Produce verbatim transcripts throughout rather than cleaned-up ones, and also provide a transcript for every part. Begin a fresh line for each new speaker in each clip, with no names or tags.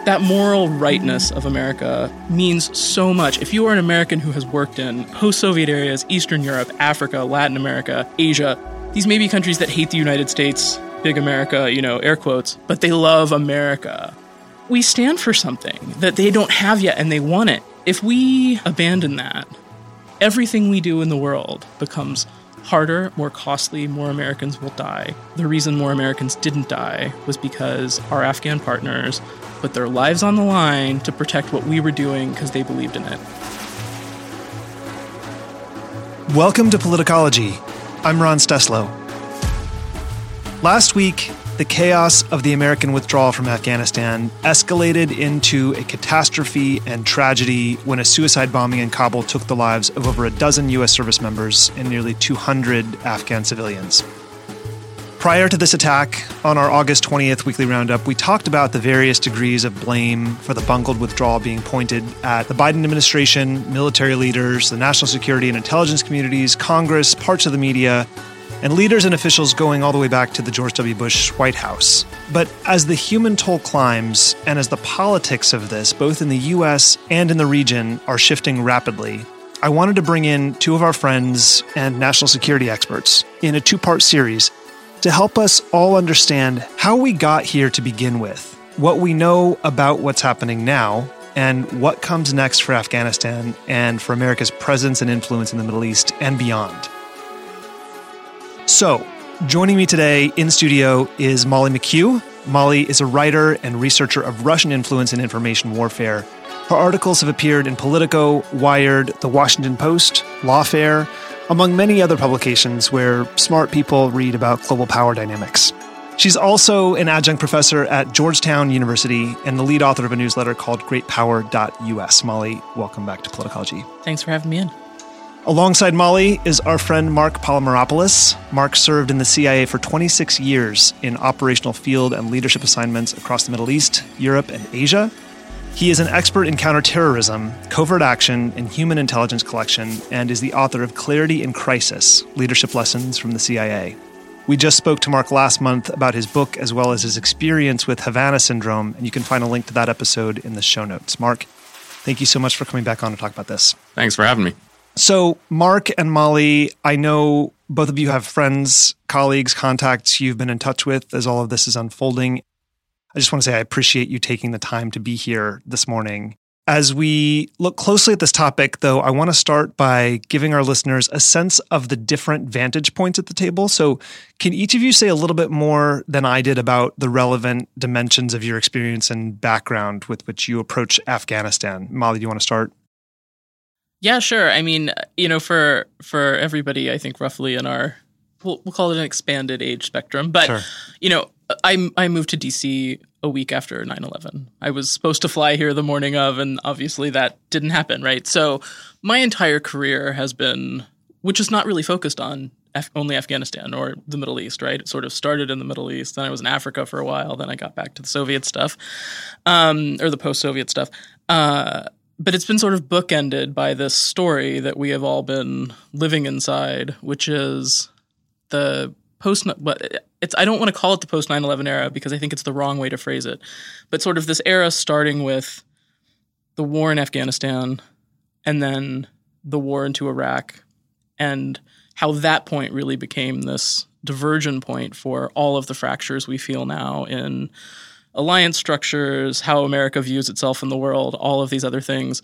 That moral rightness of America means so much. If you are an American who has worked in post-Soviet areas, Eastern Europe, Africa, Latin America, Asia, these may be countries that hate the United States, big America, you know, air quotes, but they love America. We stand for something that they don't have yet and they want it. If we abandon that, everything we do in the world becomes harder, more costly, more Americans will die. The reason more Americans didn't die was because our Afghan partners put their lives on the line to protect what we were doing because they believed in it.
Welcome to Politicology. I'm Ron Steslow. Last week, the chaos of the American withdrawal from Afghanistan escalated into a catastrophe and tragedy when a suicide bombing in Kabul took the lives of over a dozen U S service members and nearly two hundred Afghan civilians. Prior to this attack, on our August twentieth weekly roundup, we talked about the various degrees of blame for the bungled withdrawal being pointed at the Biden administration, military leaders, the national security and intelligence communities, Congress, parts of the media, and leaders and officials going all the way back to the George W. Bush White House. But as the human toll climbs, and as the politics of this, both in the U S and in the region, are shifting rapidly, I wanted to bring in two of our friends and national security experts in a two-part series to help us all understand how we got here to begin with, what we know about what's happening now, and what comes next for Afghanistan and for America's presence and influence in the Middle East and beyond. So, joining me today in studio is Molly McHugh. Molly is a writer and researcher of Russian influence in information warfare. Her articles have appeared in Politico, Wired, The Washington Post, Lawfare, among many other publications where smart people read about global power dynamics. She's also an adjunct professor at Georgetown University and the lead author of a newsletter called great power dot U S. Molly, welcome back to Politicology.
Thanks for having me in.
Alongside Molly is our friend Mark Polymeropoulos. Mark served in the C I A for twenty-six years in operational field and leadership assignments across the Middle East, Europe, and Asia. He is an expert in counterterrorism, covert action, and human intelligence collection, and is the author of Clarity in Crisis, Leadership Lessons from the C I A. We just spoke to Mark last month about his book as well as his experience with Havana Syndrome, and you can find a link to that episode in the show notes. Mark, thank you so much for coming back on to talk about this.
Thanks for having me.
So, Mark and Molly, I know both of you have friends, colleagues, contacts you've been in touch with as all of this is unfolding. I just want to say I appreciate you taking the time to be here this morning. As we look closely at this topic, though, I want to start by giving our listeners a sense of the different vantage points at the table. So, can each of you say a little bit more than I did about the relevant dimensions of your experience and background with which you approach Afghanistan? Molly, do you want to start?
Yeah, sure. I mean, you know, for for everybody, I think roughly in our, we'll, we'll call it an expanded age spectrum. But, sure. you know, I, I moved to D C a week after nine eleven. I was supposed to fly here the morning of, and obviously that didn't happen, right? So my entire career has been, which is not really focused on Af- only Afghanistan or the Middle East, right? It sort of started in the Middle East. Then I was in Africa for a while. Then I got back to the Soviet stuff, um, or the post-Soviet stuff. Uh But it's been sort of bookended by this story that we have all been living inside, which is the post. But it's I don't want to call it the post nine eleven era because I think it's the wrong way to phrase it. But sort of this era starting with the war in Afghanistan, and then the war into Iraq, and how that point really became this diversion point for all of the fractures we feel now in alliance structures, how America views itself in the world, all of these other things.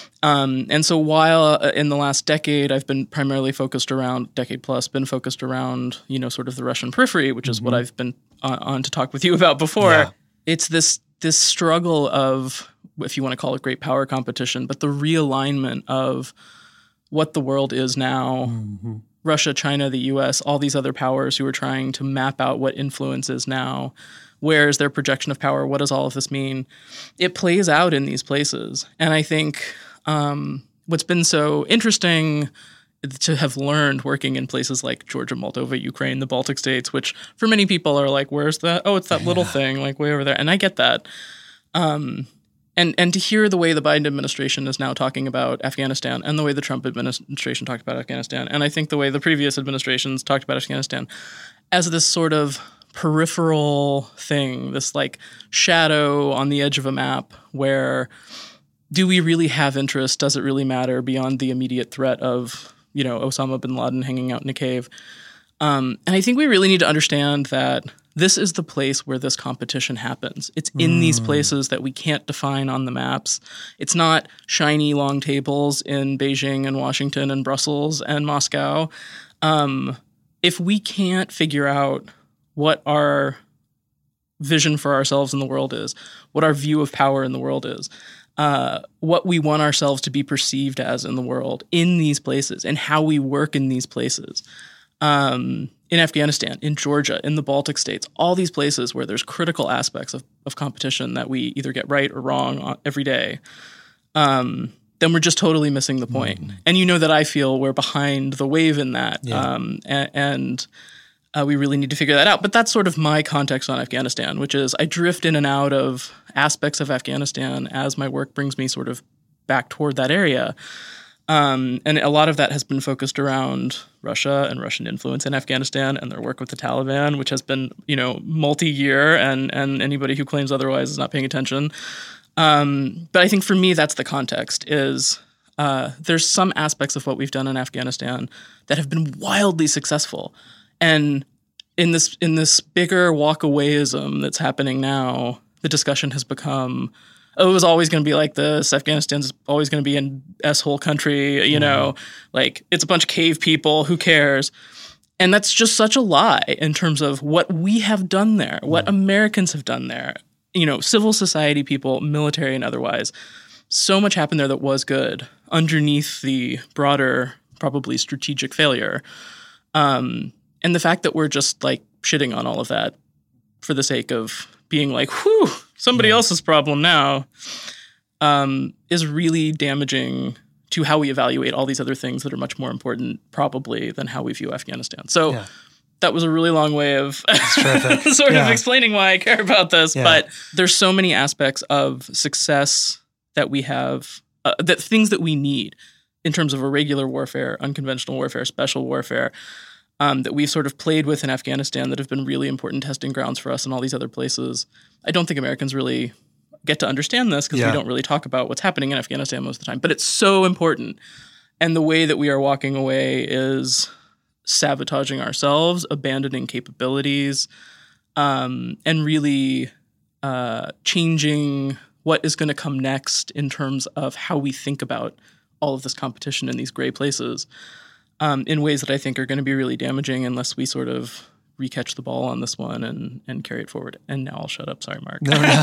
Um, and so while uh, in the last decade, I've been primarily focused around, decade plus, been focused around, you know, sort of the Russian periphery, which is mm-hmm. what I've been on, on to talk with you about before. Yeah. It's this this struggle of, if you want to call it great power competition, but the realignment of what the world is now, mm-hmm. Russia, China, the U S, all these other powers who are trying to map out what influence is now. Where is their projection of power? What does all of this mean? It plays out in these places. And I think um, what's been so interesting to have learned working in places like Georgia, Moldova, Ukraine, the Baltic states, which for many people are like, where's that? Oh, it's that yeah. little thing, like way over there. And I get that. Um, and and to hear the way the Biden administration is now talking about Afghanistan and the way the Trump administration talked about Afghanistan, and I think the way the previous administrations talked about Afghanistan as this sort of peripheral thing, this like shadow on the edge of a map where do we really have interest? Does it really matter beyond the immediate threat of, you know, Osama bin Laden hanging out in a cave? Um, and I think we really need to understand that this is the place where this competition happens. It's in mm. these places that we can't define on the maps. It's not shiny long tables in Beijing and Washington and Brussels and Moscow. Um, if we can't figure out what our vision for ourselves in the world is, what our view of power in the world is, uh, what we want ourselves to be perceived as in the world, in these places, and how we work in these places, um, in Afghanistan, in Georgia, in the Baltic states, all these places where there's critical aspects of, of competition that we either get right or wrong every day, um, then we're just totally missing the point. Mm. And you know that I feel we're behind the wave in that. Yeah. Um, and and uh, we really need to figure that out. But that's sort of my context on Afghanistan, which is I drift in and out of aspects of Afghanistan as my work brings me sort of back toward that area. Um, and a lot of that has been focused around Russia and Russian influence in Afghanistan and their work with the Taliban, which has been, you know, multi-year, and and anybody who claims otherwise is not paying attention. Um, but I think for me, that's the context, is uh, there's some aspects of what we've done in Afghanistan that have been wildly successful. And in this in this bigger walk-awayism that's happening now, the discussion has become, oh, it was always going to be like this. Afghanistan's always going to be an S-hole country, you mm-hmm. know, like it's a bunch of cave people. Who cares? And that's just such a lie in terms of what we have done there, what mm-hmm. Americans have done there, you know, civil society people, military and otherwise. So much happened there that was good underneath the broader, probably strategic failure. Um, and the fact that we're just like shitting on all of that for the sake of being like, whew, somebody yeah. else's problem now, um, is really damaging to how we evaluate all these other things that are much more important probably than how we view Afghanistan. So yeah. that was a really long way of sort yeah. of explaining why I care about this. Yeah. But there's so many aspects of success that we have, uh, that things that we need in terms of irregular warfare, unconventional warfare, special warfare, Um, that we've sort of played with in Afghanistan that have been really important testing grounds for us in all these other places. I don't think Americans really get to understand this because yeah. we don't really talk about what's happening in Afghanistan most of the time. But it's so important. And the way that we are walking away is sabotaging ourselves, abandoning capabilities, um, and really uh, changing what is going to come next in terms of how we think about all of this competition in these gray places. Um, in ways that I think are going to be really damaging unless we sort of recatch the ball on this one and and carry it forward. And now I'll shut up. Sorry, Mark. No, no.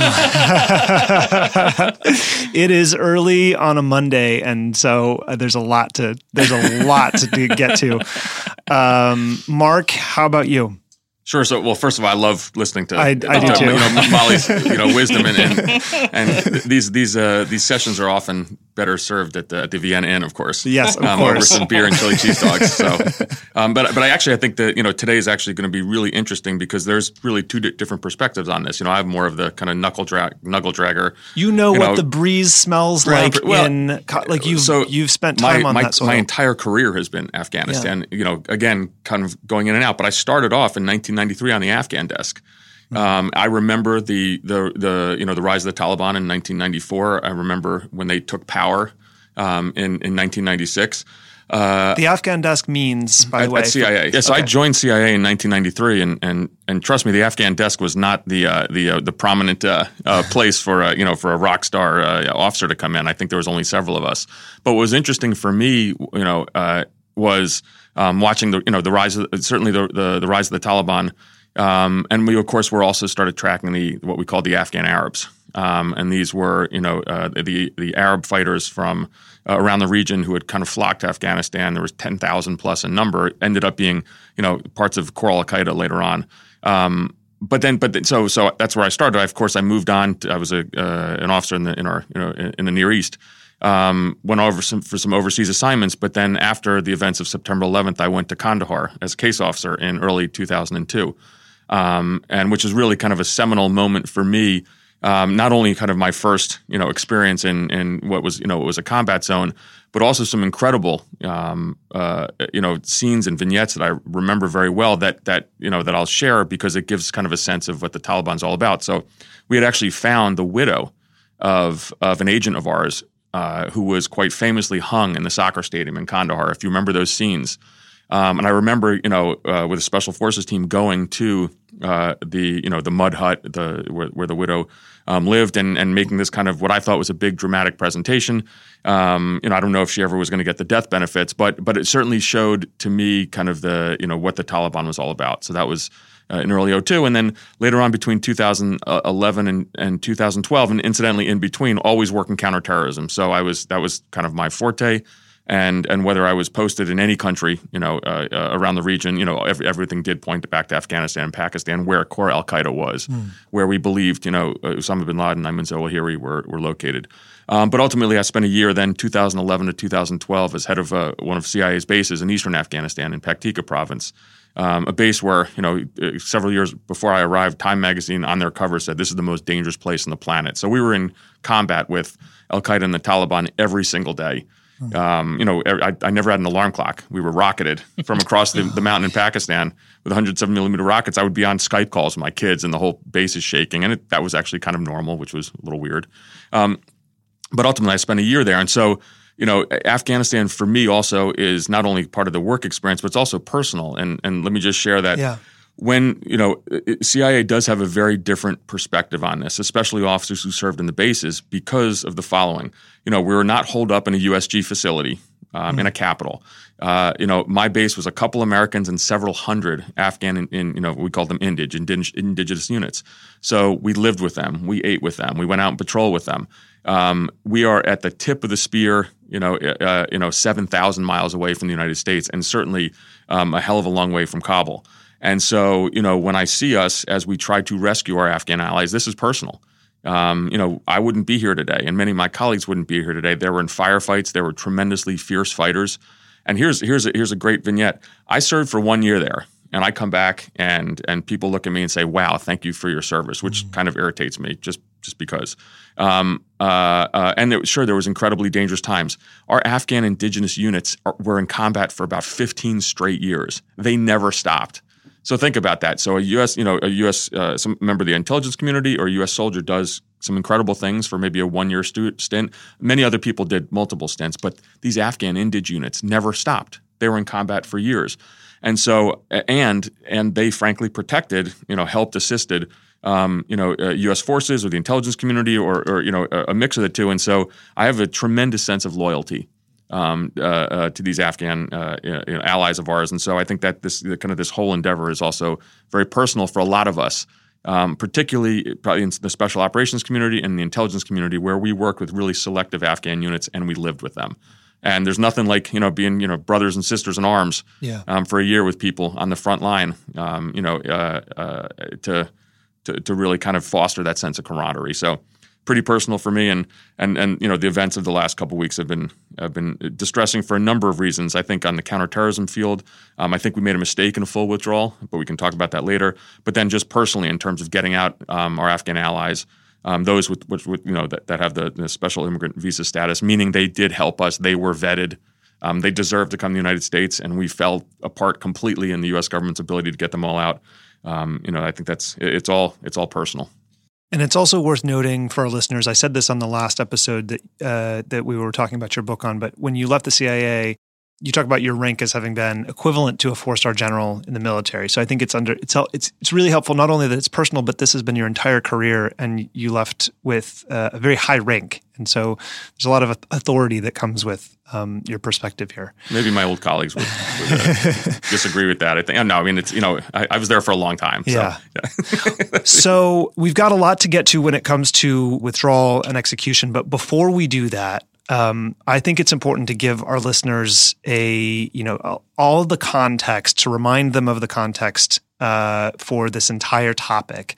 It is early on a Monday, and so uh, there's a lot to there's a lot to do, get to. Um, Mark, how about you?
Sure. So, well, first of all, I love listening to,
I, I
to
do too.
You know, Molly's you know wisdom, and and, and these these uh, these sessions are often better served at the, at the Vienna Inn, of course.
Yes, of
um,
course.
Over some beer and chili cheese dogs. So, um, but but I actually I think that you know today is actually going to be really interesting because there's really two di- different perspectives on this. You know, I have more of the kind of knuckle drag knuckle dragger.
You know
you
what
know,
the breeze smells like well, in like you've
so
you've spent time
my,
on
my,
that soil.
My entire career has been Afghanistan. Yeah. You know, again, kind of going in and out. But I started off in nineteen ninety-three on the Afghan desk. Um, I remember the the the you know the rise of the Taliban in nineteen ninety-four. I remember when they took power um, in in nineteen ninety-six. Uh,
the Afghan desk means, by
at,
the way,
at C I A. Yes, yeah, so
okay.
I joined C I A in nineteen ninety-three, and and and trust me, the Afghan desk was not the uh, the uh, the prominent uh, uh, place for uh, you know for a rock star uh, officer to come in. I think there was only several of us. But what was interesting for me, you know, uh, was um, watching the you know the rise of certainly the the, the rise of the Taliban. Um, and we, of course, were also started tracking the what we call the Afghan Arabs, um, and these were, you know, uh, the the Arab fighters from uh, around the region who had kind of flocked to Afghanistan. There was ten thousand plus in number. Ended up being, you know, parts of core Al Qaeda later on. Um, but then, but then, so so that's where I started. I, of course, I moved on. To, I was a uh, an officer in the in our you know in, in the Near East. Um, went over some, for some overseas assignments, but then after the events of September eleventh, I went to Kandahar as a case officer in early two thousand two. Um, and which is really kind of a seminal moment for me um, not only kind of my first, you know, experience in in what was, you know, it was a combat zone, but also some incredible, um, uh, you know, scenes and vignettes that I remember very well that that you know that I'll share because it gives kind of a sense of what the Taliban's all about. So we had actually found the widow of of an agent of ours uh, who was quite famously hung in the soccer stadium in Kandahar. If you remember those scenes. Um, and I remember, you know, uh, with a special forces team going to uh, the, you know, the mud hut, the where, where the widow um, lived, and and making this kind of what I thought was a big dramatic presentation. Um, you know, I don't know if she ever was going to get the death benefits, but but it certainly showed to me kind of the, you know, what the Taliban was all about. So that was uh, in early oh two, and then later on between two thousand eleven and, and two thousand twelve, and incidentally in between, always working counterterrorism. So I was that was kind of my forte. And and whether I was posted in any country, you know, uh, uh, around the region, you know, every, everything did point back to Afghanistan and Pakistan, where core Al Qaeda was, mm. where we believed, you know, Osama bin Laden and Ayman Zawahiri were were located. Um, but ultimately, I spent a year then, two thousand eleven to two thousand twelve, as head of uh, one of C I A's bases in eastern Afghanistan in Paktika province, um, a base where, you know, several years before I arrived, Time magazine on their cover said this is the most dangerous place on the planet. So we were in combat with Al Qaeda and the Taliban every single day. Um, you know, I, I never had an alarm clock. We were rocketed from across the, the mountain in Pakistan with one hundred seven millimeter rockets. I would be on Skype calls with my kids, and the whole base is shaking. And it, that was actually kind of normal, which was a little weird. Um, but ultimately, I spent a year there. And so, you know, Afghanistan for me also is not only part of the work experience, but it's also personal. And and let me just share that.
Yeah.
When, you know, C I A does have a very different perspective on this, especially officers who served in the bases, because of the following. You know, we were not holed up in a U S G facility um, mm. in a capital. Uh, you know, my base was a couple Americans and several hundred Afghan, in, in you know, we called them Indig, indig, indigenous units. So we lived with them. We ate with them. We went out and patrol with them. Um, we are at the tip of the spear, you know, uh, you know, seven thousand miles away from the United States, and certainly um, a hell of a long way from Kabul. And so, you know, when I see us as we try to rescue our Afghan allies, this is personal. Um, you know, I wouldn't be here today, and many of my colleagues wouldn't be here today. They were in firefights. They were tremendously fierce fighters. And here's here's a, here's a great vignette. I served for one year there, and I come back, and and people look at me and say, "Wow, thank you for your service," which mm-hmm. kind of irritates me, just just because. Um, uh, uh, and there, sure, there was incredibly dangerous times. Our Afghan indigenous units are, were in combat for about fifteen straight years. They never stopped. So think about that. So a U S, you know, a U S uh, some member of the intelligence community or a U S soldier does some incredible things for maybe a one-year stu- stint. Many other people did multiple stints, but these Afghan Indig units never stopped. They were in combat for years, and so and and they frankly protected, you know, helped, assisted, um, you know, uh, U S forces or the intelligence community or, or you know, a, a mix of the two. And so I have a tremendous sense of loyalty Um, uh, uh, to these Afghan uh, you know, allies of ours, and so I think that this kind of this whole endeavor is also very personal for a lot of us, um, particularly probably in the special operations community and the intelligence community, where we work with really selective Afghan units and we lived with them. And there's nothing like, you know, being, you know, brothers and sisters in arms
yeah.
um, for a year with people on the front line, um, you know, uh, uh, to, to to really kind of foster that sense of camaraderie. So. Pretty personal for me, and and and you know the events of the last couple of weeks have been have been distressing for a number of reasons. I think on the counterterrorism field, um, I think we made a mistake in a full withdrawal, but we can talk about that later. But then just personally, in terms of getting out um, our Afghan allies, um, those with, with, with you know that, that have the, the special immigrant visa status, meaning they did help us, they were vetted, um, they deserved to come to the United States, and we fell apart completely in the U S government's ability to get them all out. Um, you know, I think that's it's all it's all personal.
And it's also worth noting for our listeners, I said this on the last episode that uh, that we were talking about your book on, but when you left the C I A, you talk about your rank as having been equivalent to a four-star general in the military. So I think it's under it's it's it's really helpful not only that it's personal, but this has been your entire career, and you left with uh, a very high rank. And so there's a lot of authority that comes with um, your perspective here.
Maybe my old colleagues would, would uh, disagree with that. I think no, I mean it's you know I, I was there for a long time. So,
yeah.
yeah.
So we've got a lot to get to when it comes to withdrawal and execution. But before we do that, um, I think it's important to give our listeners a you know all the context, to remind them of the context uh, for this entire topic.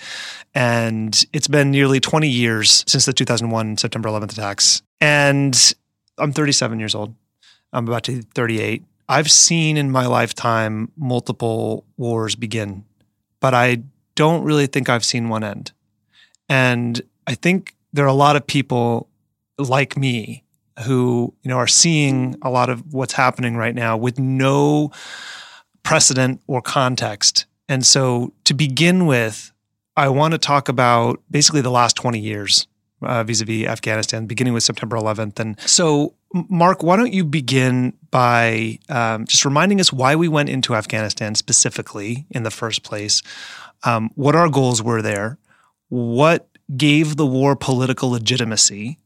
And it's been nearly twenty years since the two thousand one September eleventh attacks. And I'm thirty-seven years old. I'm about to be thirty-eight. I've seen in my lifetime multiple wars begin, but I don't really think I've seen one end. And I think there are a lot of people like me who, you know, are seeing a lot of what's happening right now with no precedent or context. And so to begin with, I want to talk about basically the last twenty years uh, vis-a-vis Afghanistan, beginning with September eleventh. And so, Mark, why don't you begin by um, just reminding us why we went into Afghanistan specifically in the first place, um, what our goals were there, what gave the war political legitimacy,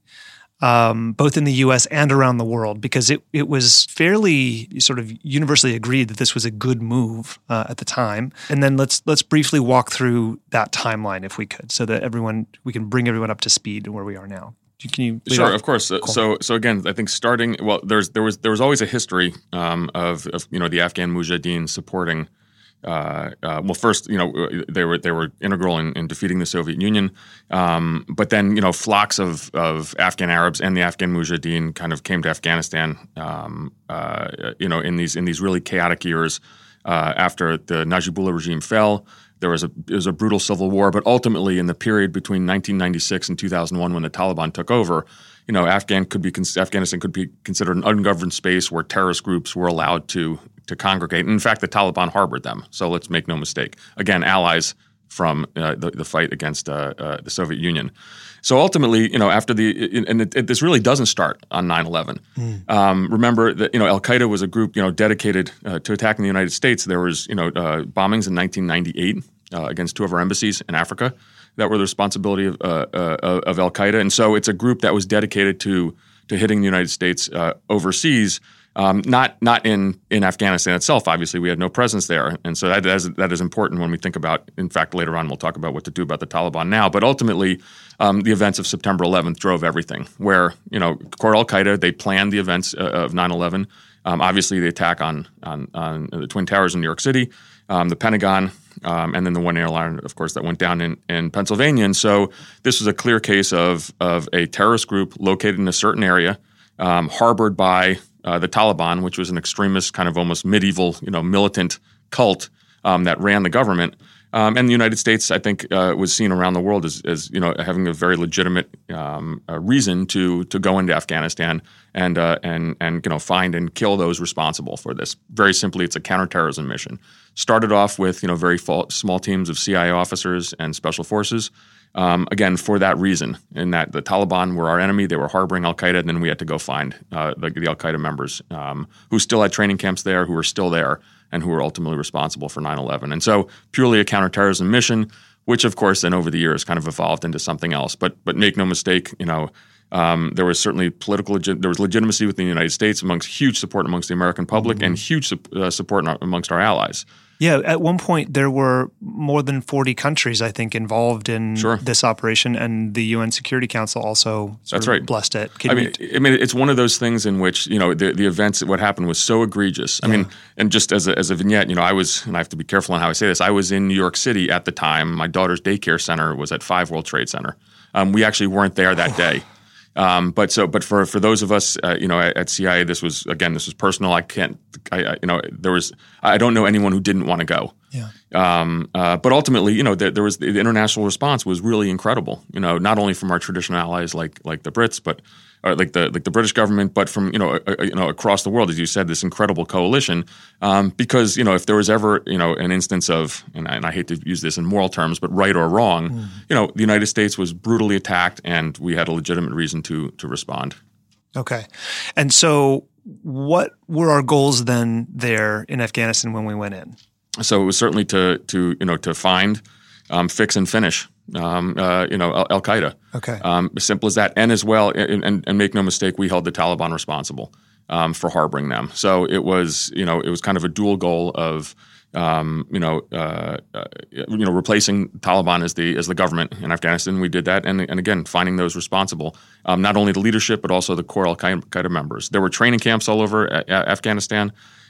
Um, both in the U S and around the world, because it it was fairly sort of universally agreed that this was a good move uh, at the time. And then let's let's briefly walk through that timeline, if we could, so that everyone we can bring everyone up to speed where we are now. Can you?
Sure, off? Of course. Cool. So so again, I think starting well, there's there was there was always a history um, of, of you know the Afghan Mujahideen supporting. Uh, uh, well, first, you know, they were they were integral in, in defeating the Soviet Union, um, but then you know flocks of of Afghan Arabs and the Afghan Mujahideen kind of came to Afghanistan, um, uh, you know, in these in these really chaotic years uh, after the Najibullah regime fell. There was a it was a brutal civil war, but ultimately in the period between nineteen ninety-six and two thousand one, when the Taliban took over, you know, Afghan could be Afghanistan could be considered an ungoverned space where terrorist groups were allowed to. to congregate. And in fact, the Taliban harbored them. So let's make no mistake. Again, allies from uh, the, the fight against uh, uh, the Soviet Union. So ultimately, you know, after the – and it, it, this really doesn't start on nine eleven. Mm. Um, remember that, you know, Al-Qaeda was a group, you know, dedicated uh, to attacking the United States. There was, you know, uh, bombings in nineteen ninety-eight uh, against two of our embassies in Africa that were the responsibility of, uh, uh, of Al-Qaeda. And so it's a group that was dedicated to to hitting the United States uh, overseas. Um, not not in, in Afghanistan itself. Obviously, we had no presence there, and so that, that is that is important when we think about. In fact, later on we'll talk about what to do about the Taliban now. But ultimately, um, the events of September eleventh drove everything. Where you know, core Al Qaeda, they planned the events uh, of nine eleven. Um, obviously, the attack on on on the Twin Towers in New York City, um, the Pentagon, um, and then the one airline, of course, that went down in, in Pennsylvania. And so this was a clear case of of a terrorist group located in a certain area, um, harbored by Uh, the Taliban, which was an extremist kind of almost medieval, you know, militant cult um, that ran the government. Um, and the United States, I think, uh, was seen around the world as, as, you know, having a very legitimate um, uh, reason to to go into Afghanistan and uh, and and you know find and kill those responsible for this. Very simply, it's a counterterrorism mission. Started off with you know very small teams of C I A officers and special forces. Um, again, for that reason, in that the Taliban were our enemy, they were harboring Al-Qaeda, and then we had to go find uh, the, the Al-Qaeda members um, who still had training camps there, who were still there, and who were ultimately responsible for nine eleven. And so purely a counterterrorism mission, which of course then over the years kind of evolved into something else. But but make no mistake, you know, um, there was certainly political – there was legitimacy within the United States, amongst huge support amongst the American public, mm-hmm. and huge su- uh, support amongst our allies.
Yeah, at one point there were more than forty countries, I think, involved in
sure.
this operation, and the U N Security Council also sort
That's
of
right.
blessed it.
Can I mean, you, I mean, it's one of those things in which you know the the events, what happened was so egregious. I yeah. mean, and just as a, as a vignette, you know, I was, and I have to be careful on how I say this. I was in New York City at the time. My daughter's daycare center was at five World Trade Center. Um, we actually weren't there that day. Um, but so, but for, for those of us, uh, you know, at, at C I A, this was, again, this was personal. I can't, I, I, you know, there was, I don't know anyone who didn't want to go.
Yeah.
Um, uh, but ultimately, you know, there, there was the international response was really incredible. You know, not only from our traditional allies like like the Brits, but or like the like the British government, but from you know uh, you know across the world, as you said, this incredible coalition. Um, because you know, if there was ever you know an instance of, and I, and I hate to use this in moral terms, but right or wrong, mm. you know, the United States was brutally attacked, and we had a legitimate reason to to respond.
Okay, and so what were our goals then there in Afghanistan when we went in?
So it was certainly to to you know to find, um, fix, and finish um, uh, you know Al- Al-Qaeda.
Okay,
um, as simple as that. And as well, and, and, and make no mistake, we held the Taliban responsible um, for harboring them. So it was you know it was kind of a dual goal of um, you know uh, uh, you know replacing Taliban as the as the government in Afghanistan. We did that, and and again finding those responsible, um, not only the leadership but also the core Al-Qaeda members. There were training camps all over a- a- Afghanistan.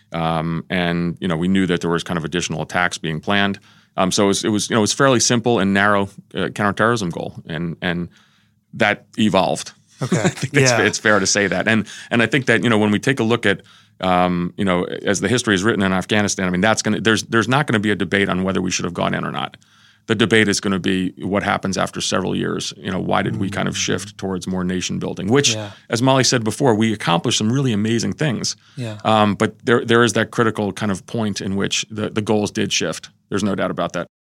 Um, and you know, we knew that there was kind of additional attacks being planned. Um, so it was, it was, you know, it was fairly simple and narrow uh, counterterrorism goal, and and that evolved.
Okay,
I think it's,
yeah.
it's fair to say that. And and I think that you know, when we take a look at, um, you know, as the history is written in Afghanistan, I mean, that's gonna there's there's not going to be a debate on whether we should have gone in or not. the debate is going to be what happens after several years. You know, why did we kind of shift towards more nation building? Which, yeah. as Molly said before, we accomplished some really amazing things.
Yeah.
Um, but there there is that critical kind of point in which the, the goals did shift. There's no doubt about that.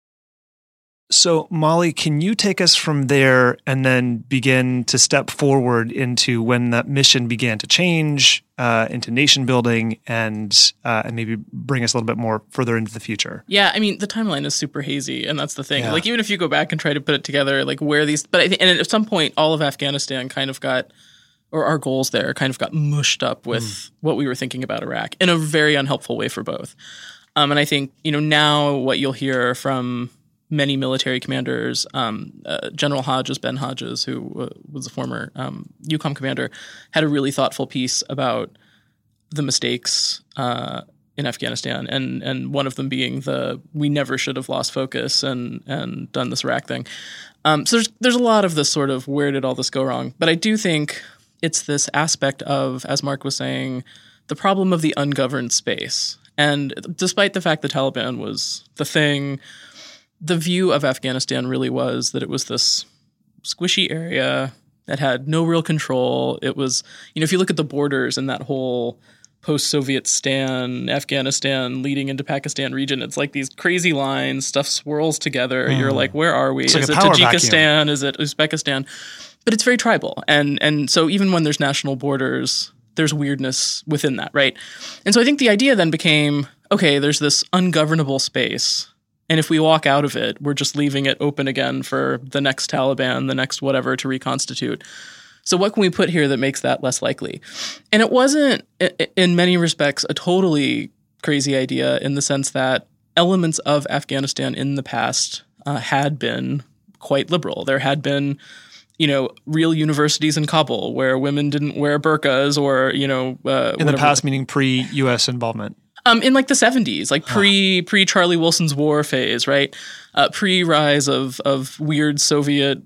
So, Molly, can you take us from there and then begin to step forward into when that mission began to change, uh, into nation building, and uh, and maybe bring us a little bit more further into the future?
Yeah, I mean, the timeline is super hazy, and that's the thing.
Yeah.
Like, even if you go back and try to put it together, like where these, but I think, and at some point, all of Afghanistan kind of got, or our goals there kind of got mushed up with mm. what we were thinking about Iraq in a very unhelpful way for both. Um, and I think, you know, now what you'll hear from many military commanders, um, uh, General Hodges, Ben Hodges, who uh, was a former um, EUCOM commander, had a really thoughtful piece about the mistakes uh, in Afghanistan, and and one of them being the we never should have lost focus and and done this Iraq thing. Um, so there's there's a lot of this sort of where did all this go wrong? But I do think it's this aspect of, as Mark was saying, the problem of the ungoverned space. And despite the fact the Taliban was the thing, the view of Afghanistan really was that it was this squishy area that had no real control. It was, you know, if you look at the borders in that whole post-Soviet Stan, Afghanistan leading into Pakistan region, it's like these crazy lines, stuff swirls together. Mm. You're like, where are we?
It's
Is
like
it
a power
Tajikistan?
vacuum.
Is it Uzbekistan? But it's very tribal. And and so even when there's national borders, there's weirdness within that, right? And so I think the idea then became, okay, there's this ungovernable space. And if we walk out of it, we're just leaving it open again for the next Taliban, the next whatever to reconstitute. So what can we put here that makes that less likely? And it wasn't, in many respects, a totally crazy idea in the sense that elements of Afghanistan in the past uh, had been quite liberal. There had been, you know, real universities in Kabul where women didn't wear burqas or, you know, uh,
in the past, meaning pre-U S involvement.
Um, in like the seventies, like pre
huh.
pre Charlie Wilson's war phase, right? Uh, pre rise of of weird Soviet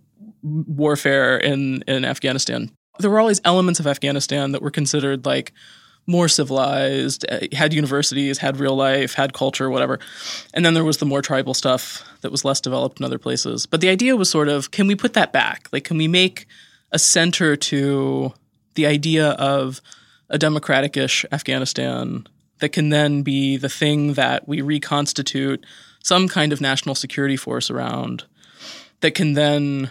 warfare in in Afghanistan. There were always elements of Afghanistan that were considered like more civilized, had universities, had real life, had culture, whatever. And then there was the more tribal stuff that was less developed in other places. But the idea was sort of, can we put that back? Like, can we make a center to the idea of a democratic-ish Afghanistan that can then be the thing that we reconstitute some kind of national security force around that can then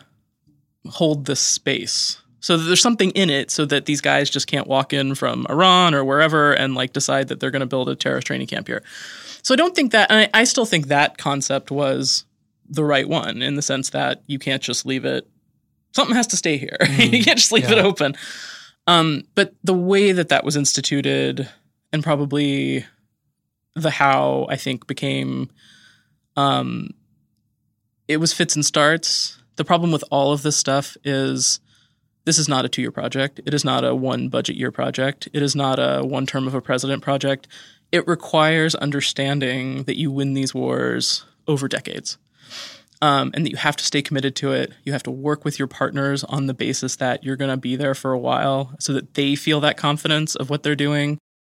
hold this space so that there's something in it so that these guys just can't walk in from Iran or wherever and like decide that they're going to build a terrorist training camp here. So I don't think that, and I, I still think that concept was the right one in the sense that you can't just leave it, something has to stay here. Mm, you can't just leave yeah. it open. Um, but the way that that was instituted and probably the how, I think, became, um, it was fits and starts. The problem with all of this stuff is this is not a two-year project. It is not a one budget year project. It is not a one term of a president project. It requires understanding that you win these wars over decades, um, and that you have to stay committed to it. You have to work with your partners on the basis that you're going to be there for a while so that they feel that confidence of what they're doing.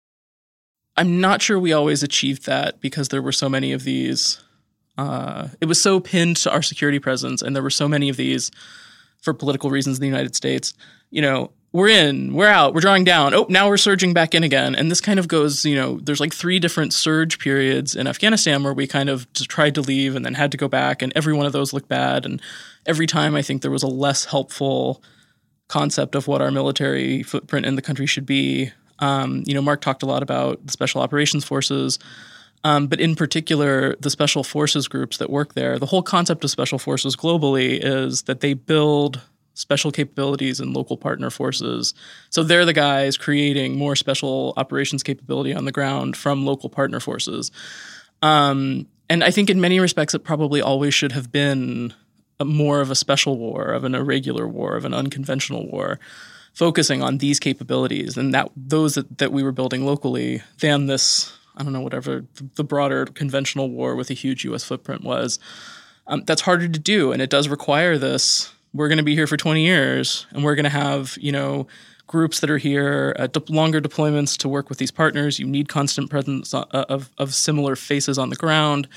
I'm not sure we always achieved that because there were so many of these. Uh, it was so pinned to our security presence, and there were so many of these for political reasons in the United States. You know, we're in, we're out, we're drawing down. Oh, now we're surging back in again. And this kind of goes, you know, there's like three different surge periods in Afghanistan where we kind of just tried to leave and then had to go back, and every one of those looked bad. And every time I think there was a less helpful concept of what our military footprint in the country should be. Um, you know, Mark talked a lot about the special operations forces, um, but in particular, the special forces groups that work there. The whole concept of special forces globally is that they build special capabilities in local partner forces. So they're the guys creating more special operations capability on the ground from local partner forces. Um, and I think in many respects, it probably always should have been a more of a special war, of an irregular war, of an unconventional war, focusing on these capabilities and that those that, that we were building locally than this, I don't know, whatever the broader conventional war with a huge U S footprint was. Um, that's harder to do, and it does require this. We're going to be here for twenty years, and we're going to have, you know, groups that are here, uh, de- longer deployments to work with these partners. You need constant presence of, of, of similar faces on the ground.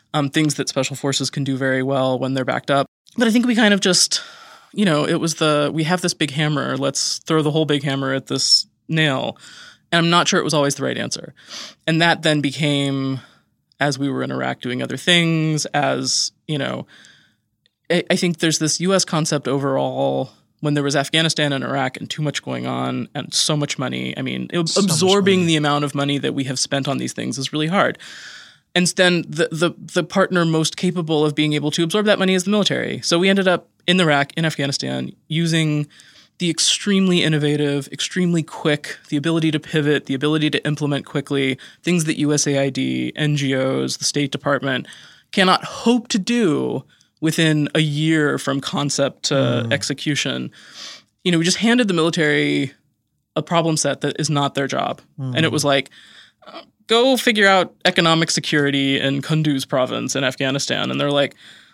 um, things that special forces can do very well when they're backed up. But I think we kind of just, you know, it was the, we have this big hammer, let's throw the whole big hammer at this nail. And I'm not sure it was always the right answer. And that then became, as we were in Iraq doing other things, as, you know, I, I think there's this U S concept overall when there was Afghanistan and Iraq and too much going on and so much money. I mean, it, so absorbing the amount of money that we have spent on these things is really hard. And then the, the the partner most capable of being able to absorb that money is the military. So we ended up in Iraq, in Afghanistan, using the extremely innovative, extremely quick, the ability to pivot, the ability to implement quickly, things that U S A I D, N G Os, the State Department cannot hope to do within a year from concept to mm. execution. You know, we just handed the military a problem set that is not their job. Mm. And it was like, go figure out economic security in Kunduz province in Afghanistan. And they're like,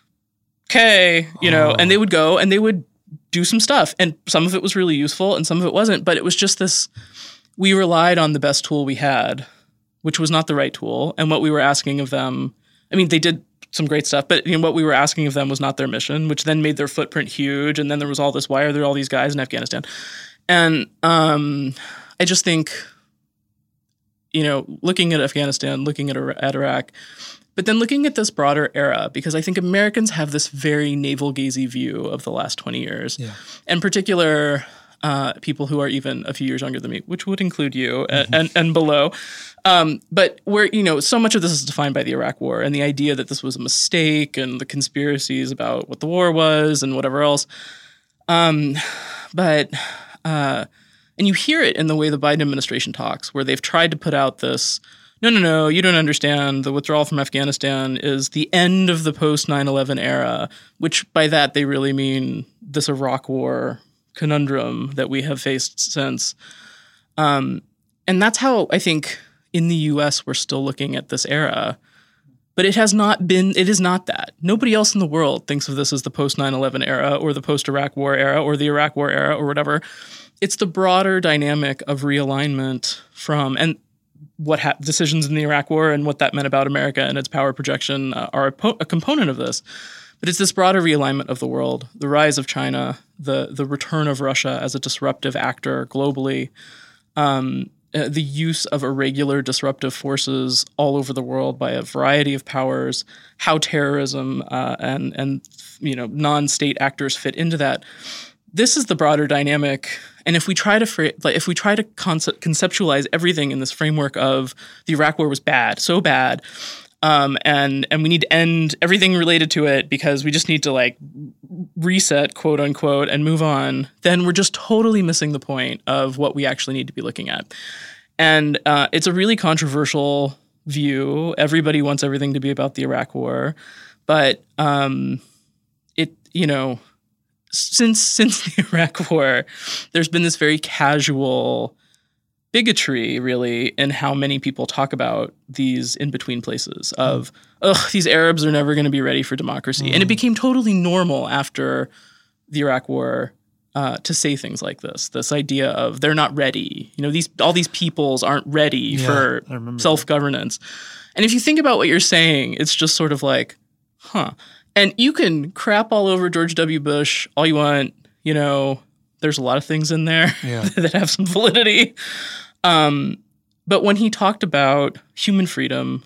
okay, you know, oh. and they would go and they would do some stuff. And some of it was really useful and some of it wasn't. But it was just this, we relied on the best tool we had, which was not the right tool. And what we were asking of them, I mean, they did some great stuff, but you know, what we were asking of them was not their mission, which then made their footprint huge. And then there was all this, why are there all these guys in Afghanistan? And um, I just think, you know, looking at Afghanistan, looking at, at Iraq, but then looking at this broader era, because I think Americans have this very navel-gazy view of the last twenty years. Yeah. In particular, uh, people who are even a few years younger than me, which would include you mm-hmm. and, and, and below. Um, but where, you know, so much of this is defined by the Iraq War and the idea that this was a mistake and the conspiracies about what the war was and whatever else. Um, but... Uh, And you hear it in the way the Biden administration talks, where they've tried to put out this, no, no, no, you don't understand. The withdrawal from Afghanistan is the end of the post nine eleven era, which by that they really mean this Iraq War conundrum that we have faced since. Um, and that's how I think in the U S we're still looking at this era. But it has not been, it is not that. Nobody else in the world thinks of this as the post nine eleven era or the post-Iraq War era or the Iraq War era or whatever. It's the broader dynamic of realignment from, and what ha- decisions in the Iraq War and what that meant about America and its power projection uh, are a, po- a component of this. But it's this broader realignment of the world, the rise of China, the the return of Russia as a disruptive actor globally, um, uh, the use of irregular disruptive forces all over the world by a variety of powers, how terrorism uh, and and you know non-state actors fit into that. This is the broader dynamic. And if we try to fra- like, if we try to concept- conceptualize everything in this framework of the Iraq War was bad, so bad, um, and and we need to end everything related to it because we just need to like reset, quote unquote, and move on, then we're just totally missing the point of what we actually need to be looking at. And uh, it's a really controversial view. Everybody wants everything to be about the Iraq War, but um, it you know. Since since the Iraq War, there's been this very casual bigotry, really, in how many people talk about these in-between places of, mm. ugh, these Arabs are never going to be ready for democracy. Mm. And it became totally normal after the Iraq War uh, to say things like this, this idea of they're not ready. You know, these all these peoples aren't ready yeah, for self-governance. That. And if you think about what you're saying, it's just sort of like, huh. And you can crap all over George W. Bush all you want. You know, there's a lot of things in there yeah. that have some validity. Um, but when he talked about human freedom,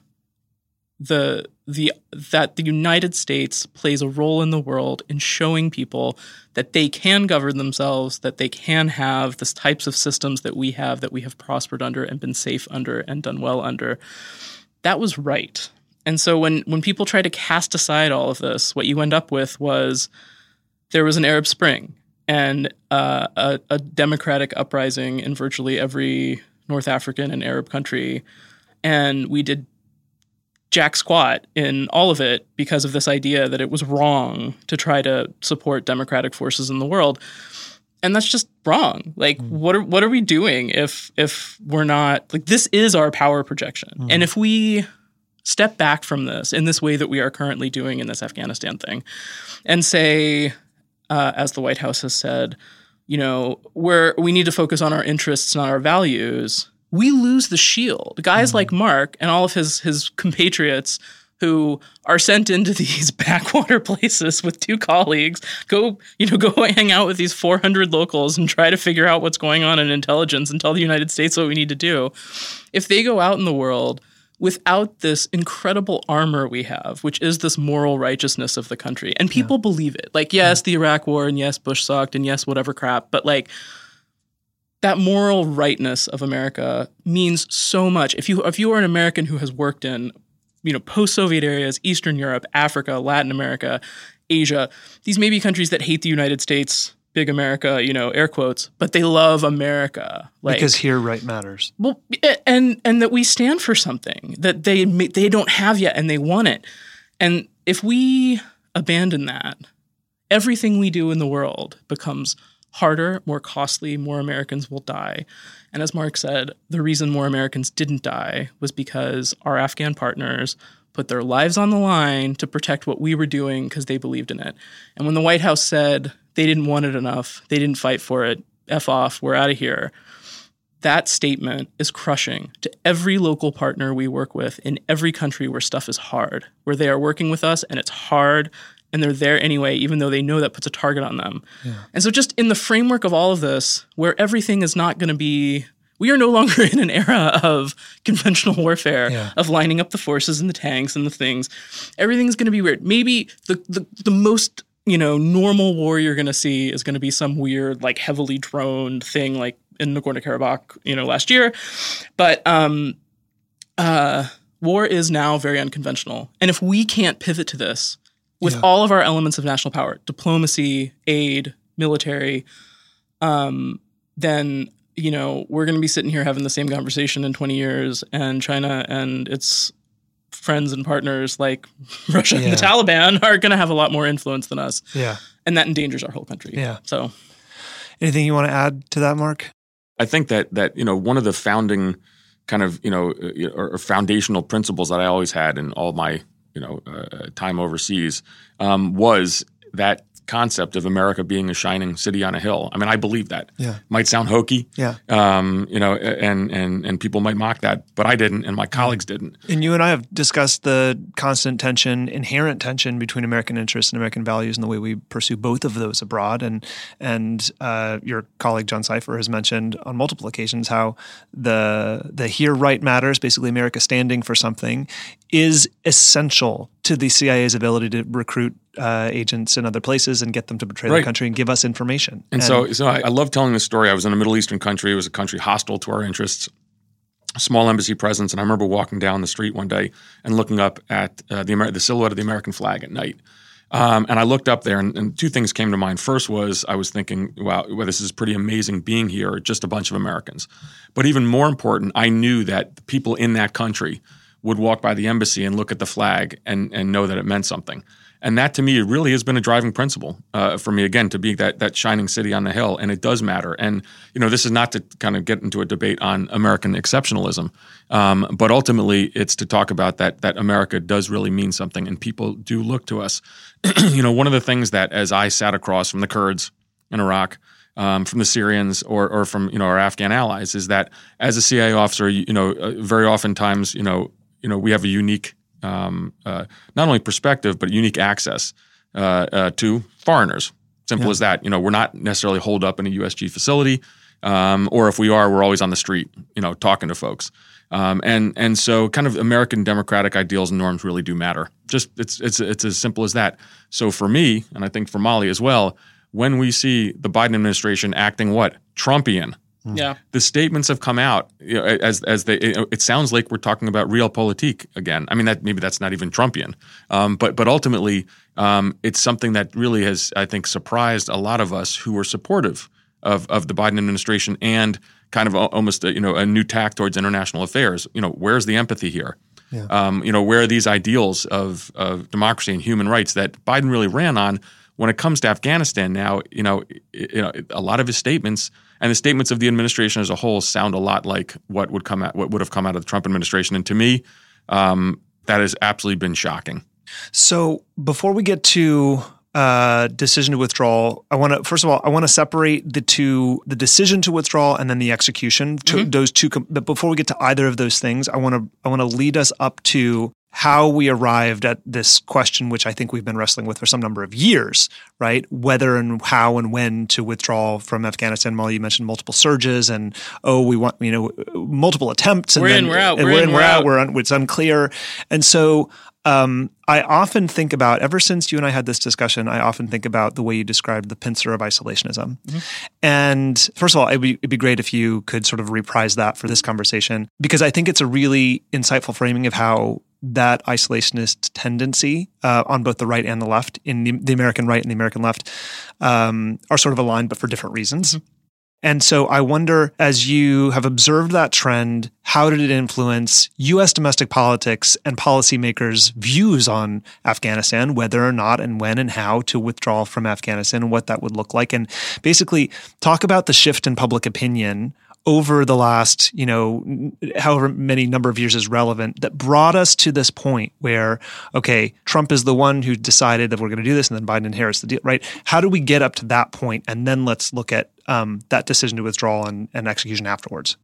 the the that the United States plays a role in the world in showing people that they can govern themselves, that they can have the types of systems that we have, that we have prospered under and been safe under and done well under, that was right. And so when, when people try to cast aside all of this, what you end up with was there was an Arab Spring and uh, a, a democratic uprising in virtually every North African and Arab country. And we did jack squat in all of it because of this idea that it was wrong to try to support democratic forces in the world. And that's just wrong. Like, mm. what are what are we doing if if we're not – like, this is our power projection. Mm. And if we – step back from this in this way that we are currently doing in this Afghanistan thing and say, uh, as the White House has said, you know, where we need to focus on our interests, not our values, we lose the shield. Guys mm-hmm. like Mark and all of his his compatriots who are sent into these backwater places with two colleagues, go, you know, go hang out with these four hundred locals and try to figure out what's going on in intelligence and tell the United States what we need to do. If they go out in the world without this incredible armor we have, which is this moral righteousness of the country, and people yeah. believe it. Like, yes, the Iraq War, and yes, Bush sucked, and yes, whatever crap, but like that moral rightness of America means so much. If you if you are an American who has worked in you know, post-Soviet areas, Eastern Europe, Africa, Latin America, Asia. These may be countries that hate the United States, big America, you know, air quotes, but they love America.
Like, because here right matters.
Well, and and that we stand for something that they they don't have yet and they want it. And if we abandon that, everything we do in the world becomes harder, more costly, more Americans will die. And as Mark said, the reason more Americans didn't die was because our Afghan partners put their lives on the line to protect what we were doing because they believed in it. And when the White House said they didn't want it enough, they didn't fight for it, F off, we're out of here, that statement is crushing to every local partner we work with in every country where stuff is hard, where they are working with us and it's hard, and they're there anyway, even though they know that puts a target on them. Yeah. And so just in the framework of all of this, where everything is not going to be, we are no longer in an era of conventional warfare, yeah. of lining up the forces and the tanks and the things. Everything's going to be weird. Maybe the, the, the most, you know, normal war you're going to see is going to be some weird, like heavily droned thing like in Nagorno-Karabakh, you know, last year. But um, uh, war is now very unconventional. And if we can't pivot to this, with yeah. all of our elements of national power, diplomacy, aid, military, um, then, you know, we're going to be sitting here having the same conversation in twenty years, and China and its friends and partners like Russia yeah. and the Taliban are going to have a lot more influence than us. Yeah. And that endangers our whole country.
Yeah.
So
anything you want to add to that, Mark?
I think that, that you know, one of the founding kind of, you know, or, or foundational principles that I always had in all my you know, uh, time overseas, um, was that concept of America being a shining city on a hill. I mean, I believe that.
Yeah.
Might sound hokey.
Yeah.
Um, you know, and and and people might mock that, but I didn't, and my colleagues didn't.
And you and I have discussed the constant tension, inherent tension between American interests and American values and the way we pursue both of those abroad. And and uh, your colleague John Seifer has mentioned on multiple occasions how the the here right matters, basically America standing for something, is essential to the C I A's ability to recruit uh, agents in other places and get them to betray
right.
the country and give us information.
And, and so, so I, I love telling this story. I was in a Middle Eastern country. It was a country hostile to our interests, small embassy presence. And I remember walking down the street one day and looking up at uh, the, Amer- the silhouette of the American flag at night. Um, and I looked up there, and, and two things came to mind. First was I was thinking, wow, well, this is pretty amazing being here, just a bunch of Americans. But even more important, I knew that the people in that country would walk by the embassy and look at the flag and, and know that it meant something. And that, to me, really has been a driving principle uh, for me, again, to be that that shining city on the hill. And it does matter. And, you know, this is not to kind of get into a debate on American exceptionalism, um, but ultimately it's to talk about that that America does really mean something and people do look to us. You know, one of the things that as I sat across from the Kurds in Iraq, um, from the Syrians or or from, you know, our Afghan allies is that as a C I A officer, you, you know, uh, very oftentimes, you know, you know, we have a unique Um, uh, not only perspective, but unique access uh, uh, to foreigners. Simple
yeah.
as that. You know, we're not necessarily holed up in a U S G facility, um, or if we are, we're always on the street, you know, talking to folks. Um, and and so, kind of American democratic ideals and norms really do matter. Just it's it's it's as simple as that. So for me, and I think for Molly as well, when we see the Biden administration acting what Trumpian.
Yeah,
the statements have come out you know, as as they. It, it sounds like we're talking about realpolitik again. I mean, that maybe that's not even Trumpian, um, but but ultimately, um, it's something that really has, I think, surprised a lot of us who were supportive of of the Biden administration and kind of a, almost a, you know a new tack towards international affairs. You know, where's the empathy here? Yeah. Um, you know, where are these ideals of of democracy and human rights that Biden really ran on? When it comes to Afghanistan now, you know, you know, a lot of his statements and the statements of the administration as a whole sound a lot like what would come out, what would have come out of the Trump administration. And to me, um, that has absolutely been shocking.
So before we get to uh, decision to withdraw, I want to first of all I want to separate the two: the decision to withdraw and then the execution. To, mm-hmm. Those two. But before we get to either of those things, I want to I want to lead us up to how we arrived at this question, which I think we've been wrestling with for some number of years, right? Whether and how and when to withdraw from Afghanistan. Molly, you mentioned multiple surges and, oh, we want, you know, multiple attempts. And
we're
then,
in, we're out.
We're,
we're
in,
in,
we're,
we're
out.
out.
We're un, it's unclear. And so um, I often think about, ever since you and I had this discussion, I often think about the way you described the pincer of isolationism. Mm-hmm. And first of all, it'd be, it'd be great if you could sort of reprise that for this conversation, because I think it's a really insightful framing of how that isolationist tendency uh, on both the right and the left, in the, the American right and the American left, um, are sort of aligned, but for different reasons. Mm-hmm. And so I wonder, as you have observed that trend, how did it influence U S domestic politics and policymakers' views on Afghanistan, whether or not and when and how to withdraw from Afghanistan and what that would look like? And basically talk about the shift in public opinion over the last, you know, however many number of years is relevant, that brought us to this point where, okay, Trump is the one who decided that we're going to do this, and then Biden inherits the deal, right? How do we get up to that point, and then let's look at um, that decision to withdraw and, and execution afterwards?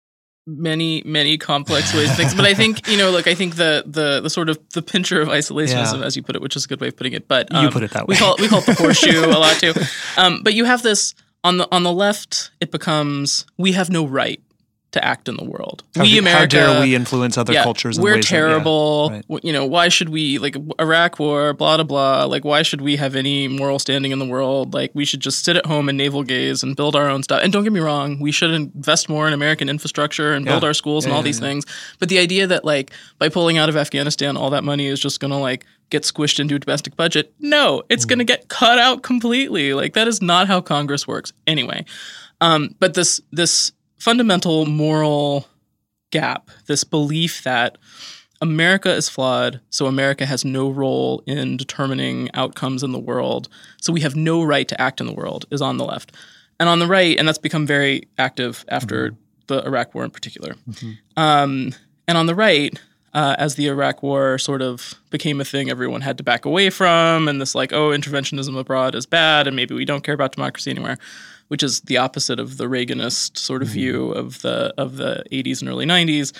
Many, many complex ways to think. But I think, you know, look, I think the the the sort of the pincher of isolationism, yeah. as you put it, which is a good way of putting it. But um,
you put it that way.
We call it, we call it the horseshoe a lot too. Um, but you have this. On the on the left, it becomes we have no right to act in the world.
How
we
do,
America,
how dare we influence other
yeah,
cultures? In
we're
ways
terrible.
That, yeah, right.
You know, why should we like Iraq war? Blah blah blah. Like, why should we have any moral standing in the world? Like, we should just sit at home and navel gaze and build our own stuff. And don't get me wrong, we should invest more in American infrastructure and build
yeah.
our schools
yeah,
and all
yeah,
these
yeah.
things. But the idea that like by pulling out of Afghanistan, all that money is just going to like get squished into a domestic budget. No, it's mm. going to get cut out completely. Like, that is not how Congress works. Anyway. Um, but this this fundamental moral gap, this belief that America is flawed, so America has no role in determining outcomes in the world, so we have no right to act in the world, is on the left. And on the right, and that's become very active after mm-hmm. the Iraq war in particular. Mm-hmm. Um, and on the right, uh, as the Iraq war sort of became a thing everyone had to back away from, and this like, oh, interventionism abroad is bad, and maybe we don't care about democracy anymore, which is the opposite of the Reaganist sort of mm-hmm. view of the of the eighties and early nineties.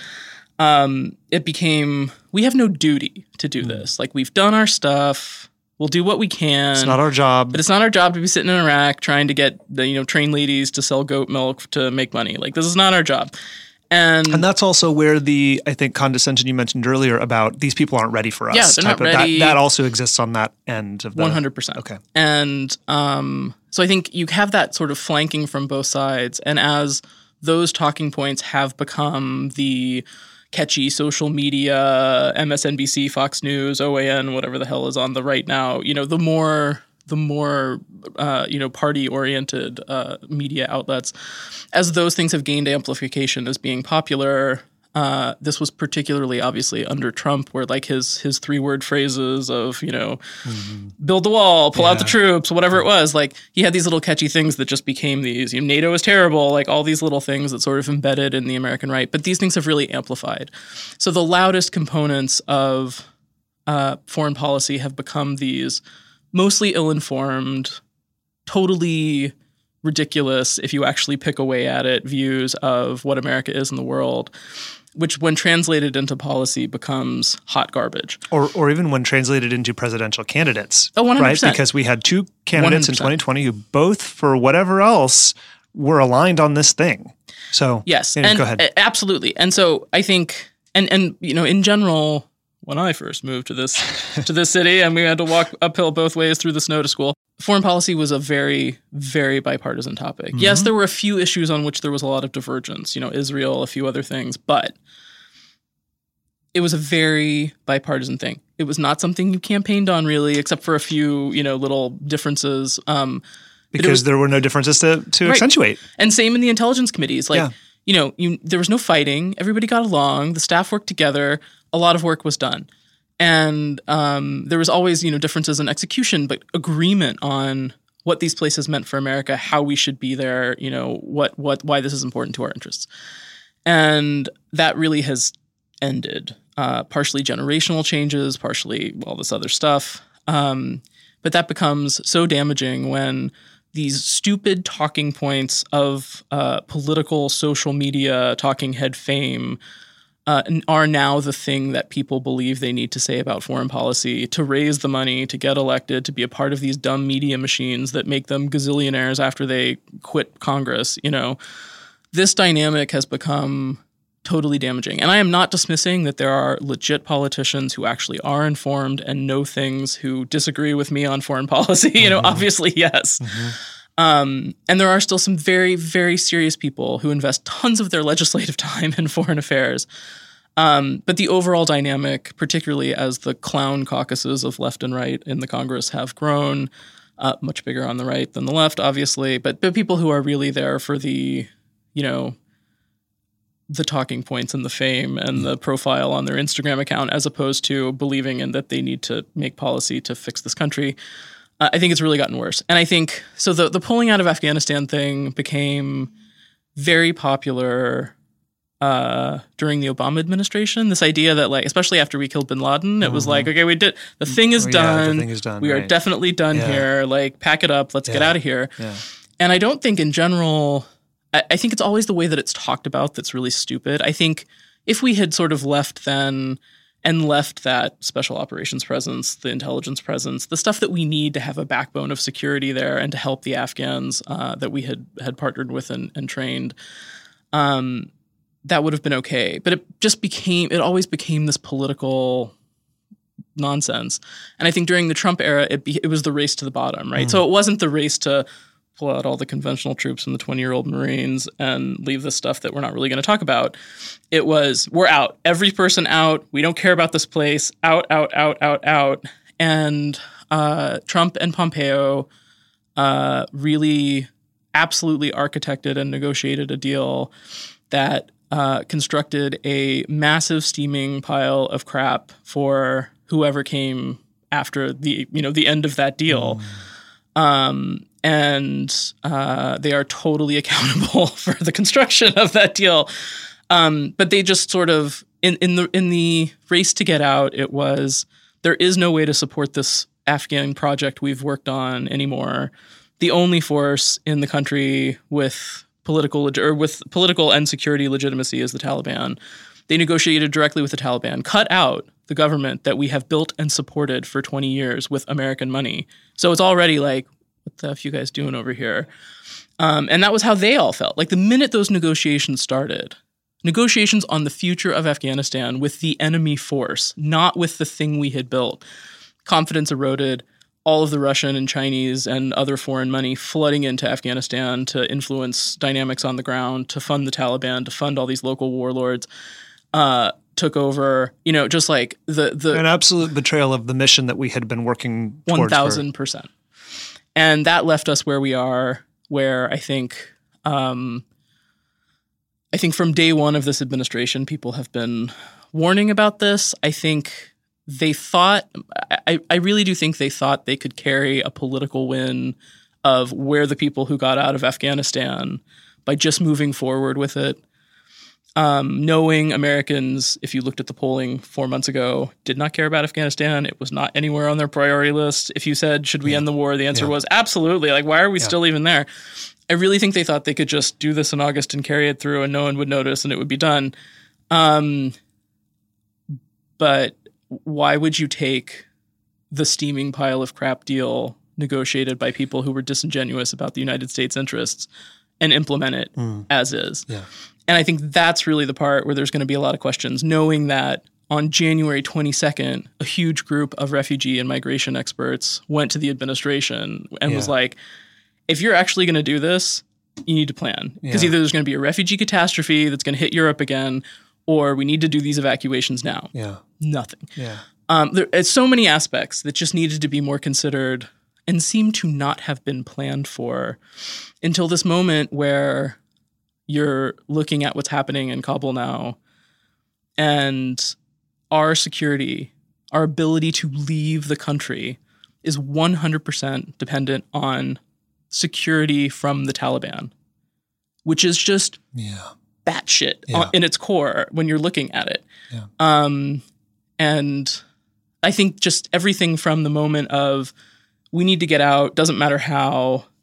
Um, it became, we have no duty to do mm-hmm. this. Like, we've done our stuff. We'll do what we can.
It's not our job.
But it's not our job to be sitting in Iraq trying to get the, you know, train ladies to sell goat milk to make money. Like, this is not our job. And,
and that's also where the, I think, condescension you mentioned earlier about these people aren't ready for us.
Yeah, they're not ready.
That, that also exists on that end of the...
one hundred percent.
Okay.
And um, so I think you have that sort of flanking from both sides. And as those talking points have become the catchy social media, M S N B C, Fox News, O A N, whatever the hell is on the right now, you know, the more... the more, uh, you know, party-oriented uh, media outlets, as those things have gained amplification as being popular. Uh, this was particularly obviously under Trump, where like his his three-word phrases of, you know, mm-hmm. build the wall, pull yeah. out the troops, whatever it was. Like, he had these little catchy things that just became these, you know, NATO is terrible, like all these little things that sort of embedded in the American right. But these things have really amplified. So the loudest components of uh, foreign policy have become these mostly ill-informed, totally ridiculous, if you actually pick away at it, views of what America is in the world, which when translated into policy becomes hot garbage.
Or or even when translated into presidential candidates.
Oh, one hundred percent.
Right? Because we had two candidates one hundred percent. In twenty twenty who both, for whatever else, were aligned on this thing. So,
yes,
you know,
and
go ahead.
Absolutely. And so I think, and and you know, in general, when I first moved to this to this city and we had to walk uphill both ways through the snow to school, foreign policy was a very, very bipartisan topic. Mm-hmm. Yes, there were a few issues on which there was a lot of divergence, you know, Israel, a few other things, but it was a very bipartisan thing. It was not something you campaigned on really, except for a few, you know, little differences. Um,
because
was,
there were no differences to, to right. accentuate.
And same in the intelligence committees. Like,
yeah.
you know, you, there was no fighting. Everybody got along. The staff worked together. A lot of work was done. And um, there was always, you know, differences in execution, but agreement on what these places meant for America, how we should be there, you know, what, what, why this is important to our interests. And that really has ended. Uh, partially generational changes, partially all this other stuff. Um, but that becomes so damaging when these stupid talking points of uh, political social media talking head fame uh, are now the thing that people believe they need to say about foreign policy to raise the money, to get elected, to be a part of these dumb media machines that make them gazillionaires after they quit Congress. You know, this dynamic has become totally damaging. And I am not dismissing that there are legit politicians who actually are informed and know things who disagree with me on foreign policy. You know, mm-hmm. obviously, yes. Mm-hmm. Um, and there are still some very, very serious people who invest tons of their legislative time in foreign affairs. Um, but the overall dynamic, particularly as the clown caucuses of left and right in the Congress have grown, uh, much bigger on the right than the left, obviously, but, but people who are really there for the, you know, the talking points and the fame and the profile on their Instagram account, as opposed to believing in that they need to make policy to fix this country. Uh, I think it's really gotten worse. And I think, so the, the pulling out of Afghanistan thing became very popular uh, during the Obama administration. This idea that, like, especially after we killed bin Laden, it mm-hmm. was like, okay, we did, the thing is
oh,
done.
Yeah, the thing is done.
We
right.
are definitely done
yeah.
here. Like, pack it up. Let's
yeah.
get out of here.
Yeah.
And I don't think in general, I, I think it's always the way that it's talked about that's really stupid. I think if we had sort of left then and left that special operations presence, the intelligence presence, the stuff that we need to have a backbone of security there and to help the Afghans uh, that we had had partnered with and, and trained, um, that would have been okay. But it just became, it always became this political nonsense. And I think during the Trump era, it, be, it was the race to the bottom, right? Mm. So it wasn't the race to pull out all the conventional troops and the twenty-year-old Marines and leave the stuff that we're not really going to talk about. It was, we're out. Every person out. We don't care about this place. Out, out, out, out, out. And uh, Trump and Pompeo uh, really absolutely architected and negotiated a deal that uh, constructed a massive steaming pile of crap for whoever came after the, you know, the end of that deal. Mm. Um, and uh, they are totally accountable for the construction of that deal. Um, but they just sort of, in, in the in the race to get out, it was, there is no way to support this Afghan project we've worked on anymore. The only force in the country with political or with political and security legitimacy is the Taliban. They negotiated directly with the Taliban, cut out the government that we have built and supported for twenty years with American money. So it's already like, what the F you guys doing over here? Um, and that was how they all felt. Like the minute those negotiations started, negotiations on the future of Afghanistan with the enemy force, not with the thing we had built, confidence eroded, all of the Russian and Chinese and other foreign money flooding into Afghanistan to influence dynamics on the ground, to fund the Taliban, to fund all these local warlords, uh, took over, you know, just like the... the
an absolute betrayal of the mission that we had been working towards.
one thousand percent. And that left us where we are, where I think, um, I think from day one of this administration, people have been warning about this. I think they thought, I, I really do think they thought they could carry a political win of where the people who got out of Afghanistan by just moving forward with it. Um, knowing Americans, if you looked at the polling four months ago, did not care about Afghanistan. It was not anywhere on their priority list. If you said, should we yeah. end the war? The answer yeah. was absolutely. Like, why are we yeah. still even there? I really think they thought they could just do this in August and carry it through and no one would notice and it would be done. Um, but why would you take the steaming pile of crap deal negotiated by people who were disingenuous about the United States interests and implement it mm. as is?
Yeah.
And I think that's really the part where there's going to be a lot of questions, knowing that on January twenty-second, a huge group of refugee and migration experts went to the administration and yeah. was like, if you're actually going to do this, you need to plan. Because yeah. either there's going to be a refugee catastrophe that's going to hit Europe again, or we need to do these evacuations now.
Yeah.
Nothing.
Yeah.
Um, there are so many aspects that just needed to be more considered and seem to not have been planned for until this moment where you're looking at what's happening in Kabul now, and our security, our ability to leave the country is one hundred percent dependent on security from the Taliban, which is just
yeah.
batshit
yeah.
in its core when you're looking at it.
Yeah.
Um, and I think just everything from the moment of we need to get out, doesn't matter how,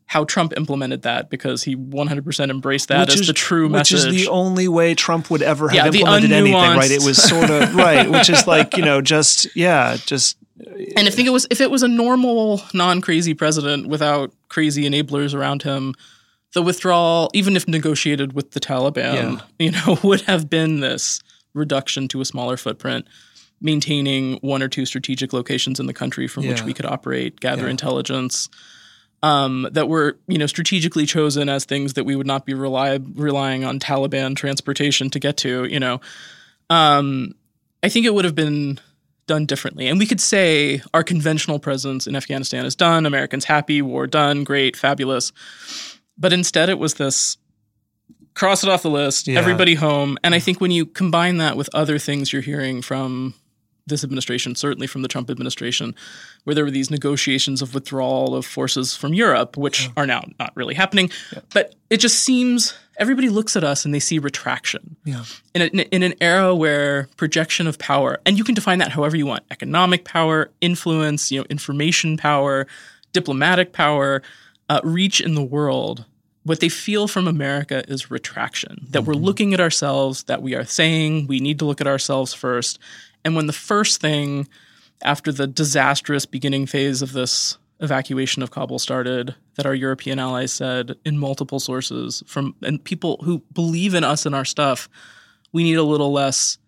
how Trump implemented that, because he one hundred percent embraced that
which
as
is,
the true
which
message.
Which is the only way Trump would ever have
yeah,
implemented anything, right? It was sort of, right, which is like, you know, just, yeah, just.
And if it was if it was a normal, non-crazy president without crazy enablers around him, the withdrawal, even if negotiated with the Taliban, yeah. you know, would have been this reduction to a smaller footprint, maintaining one or two strategic locations in the country from yeah. which we could operate, gather yeah. intelligence, um, that were, you know, strategically chosen as things that we would not be rely, relying on Taliban transportation to get to, you know. Um, I think it would have been done differently. And we could say our conventional presence in Afghanistan is done, Americans happy, war done, great, fabulous. But instead it was this, cross it off the list, yeah. everybody home. And I think when you combine that with other things you're hearing from this administration, certainly from the Trump administration, where there were these negotiations of withdrawal of forces from Europe, which yeah. are now not really happening. Yeah. But it just seems everybody looks at us and they see retraction. Yeah. In, a, in an era where projection of power, and you can define that however you want, economic power, influence, you know, information power, diplomatic power, uh, reach in the world, what they feel from America is retraction, that mm-hmm. we're looking at ourselves, that we are saying we need to look at ourselves first. And when the first thing after the disastrous beginning phase of this evacuation of Kabul started, that our European allies said in multiple sources from and people who believe in us and our stuff, we need a little less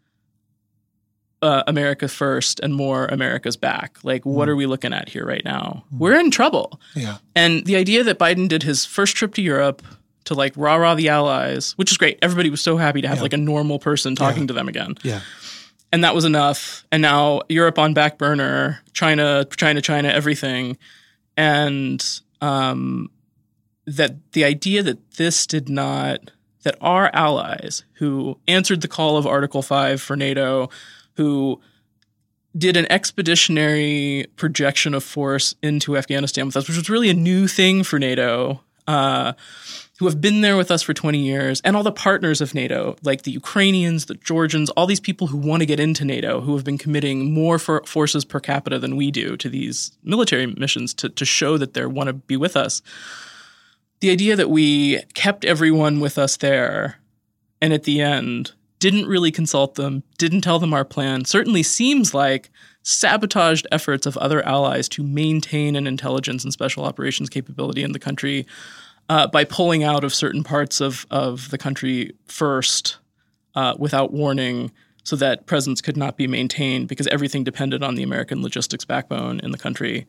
uh, America first and more America's back. Like, mm. what are we looking at here right now? Mm. We're in trouble. Yeah. And the idea that Biden did his first trip to Europe to like rah-rah the allies, which is great. Everybody was so happy to have yeah. like a normal person talking yeah. to them again. Yeah. And that was enough. And now Europe on back burner, China, China, China, everything. And um, that the idea that this did not, that our allies who answered the call of Article five for NATO, who did an expeditionary projection of force into Afghanistan with us, which was really a new thing for NATO, uh, who have been there with us for twenty years, and all the partners of NATO, like the Ukrainians, the Georgians, all these people who want to get into NATO, who have been committing more for forces per capita than we do to these military missions to, to show that they want to be with us. The idea that we kept everyone with us there and at the end didn't really consult them, didn't tell them our plan, certainly seems like sabotaged efforts of other allies to maintain an intelligence and special operations capability in the country uh, by pulling out of certain parts of, of the country first uh, without warning so that presence could not be maintained because everything depended on the American logistics backbone in the country.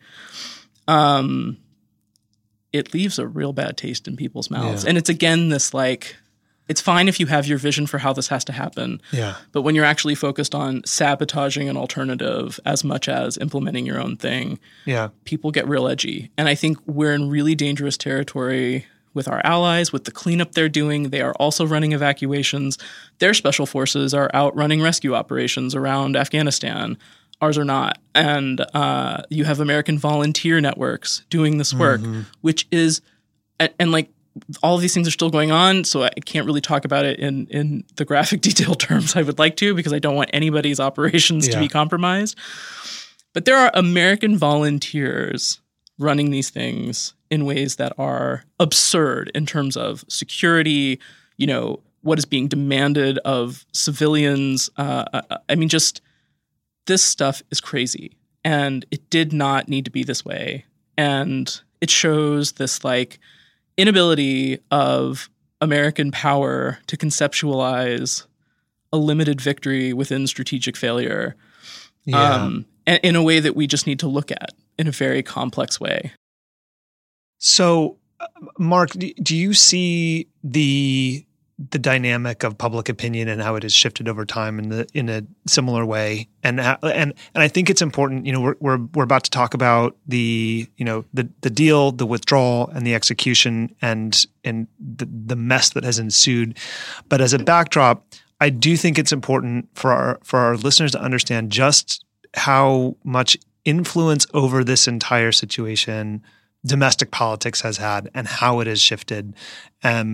Um, it leaves a real bad taste in people's mouths. Yeah. And it's, again, this like – it's fine if you have your vision for how this has to happen. Yeah. But when you're actually focused on sabotaging an alternative as much as implementing your own thing, yeah. people get real edgy. And I think we're in really dangerous territory with our allies, with the cleanup they're doing. They are also running evacuations. Their special forces are out running rescue operations around Afghanistan. Ours are not. And uh, you have American volunteer networks doing this work, mm-hmm. which is and, – and like – all of these things are still going on, so I can't really talk about it in, in the graphic detail terms I would like to because I don't want anybody's operations yeah. to be compromised. But there are American volunteers running these things in ways that are absurd in terms of security, you know, what is being demanded of civilians. Uh, I mean, just this stuff is crazy. And it did not need to be this way. And it shows this, like, inability of American power to conceptualize a limited victory within strategic failure yeah. um, in a way that we just need to look at in a very complex way.
So, Mark, do you see the the dynamic of public opinion and how it has shifted over time in the in a similar way? And and and I think it's important. You know, we're we're we're about to talk about the you know the the deal, the withdrawal, and the execution, and and the the mess that has ensued. But as a backdrop, I do think it's important for our for our listeners to understand just how much influence over this entire situation domestic politics has had and how it has shifted. Um,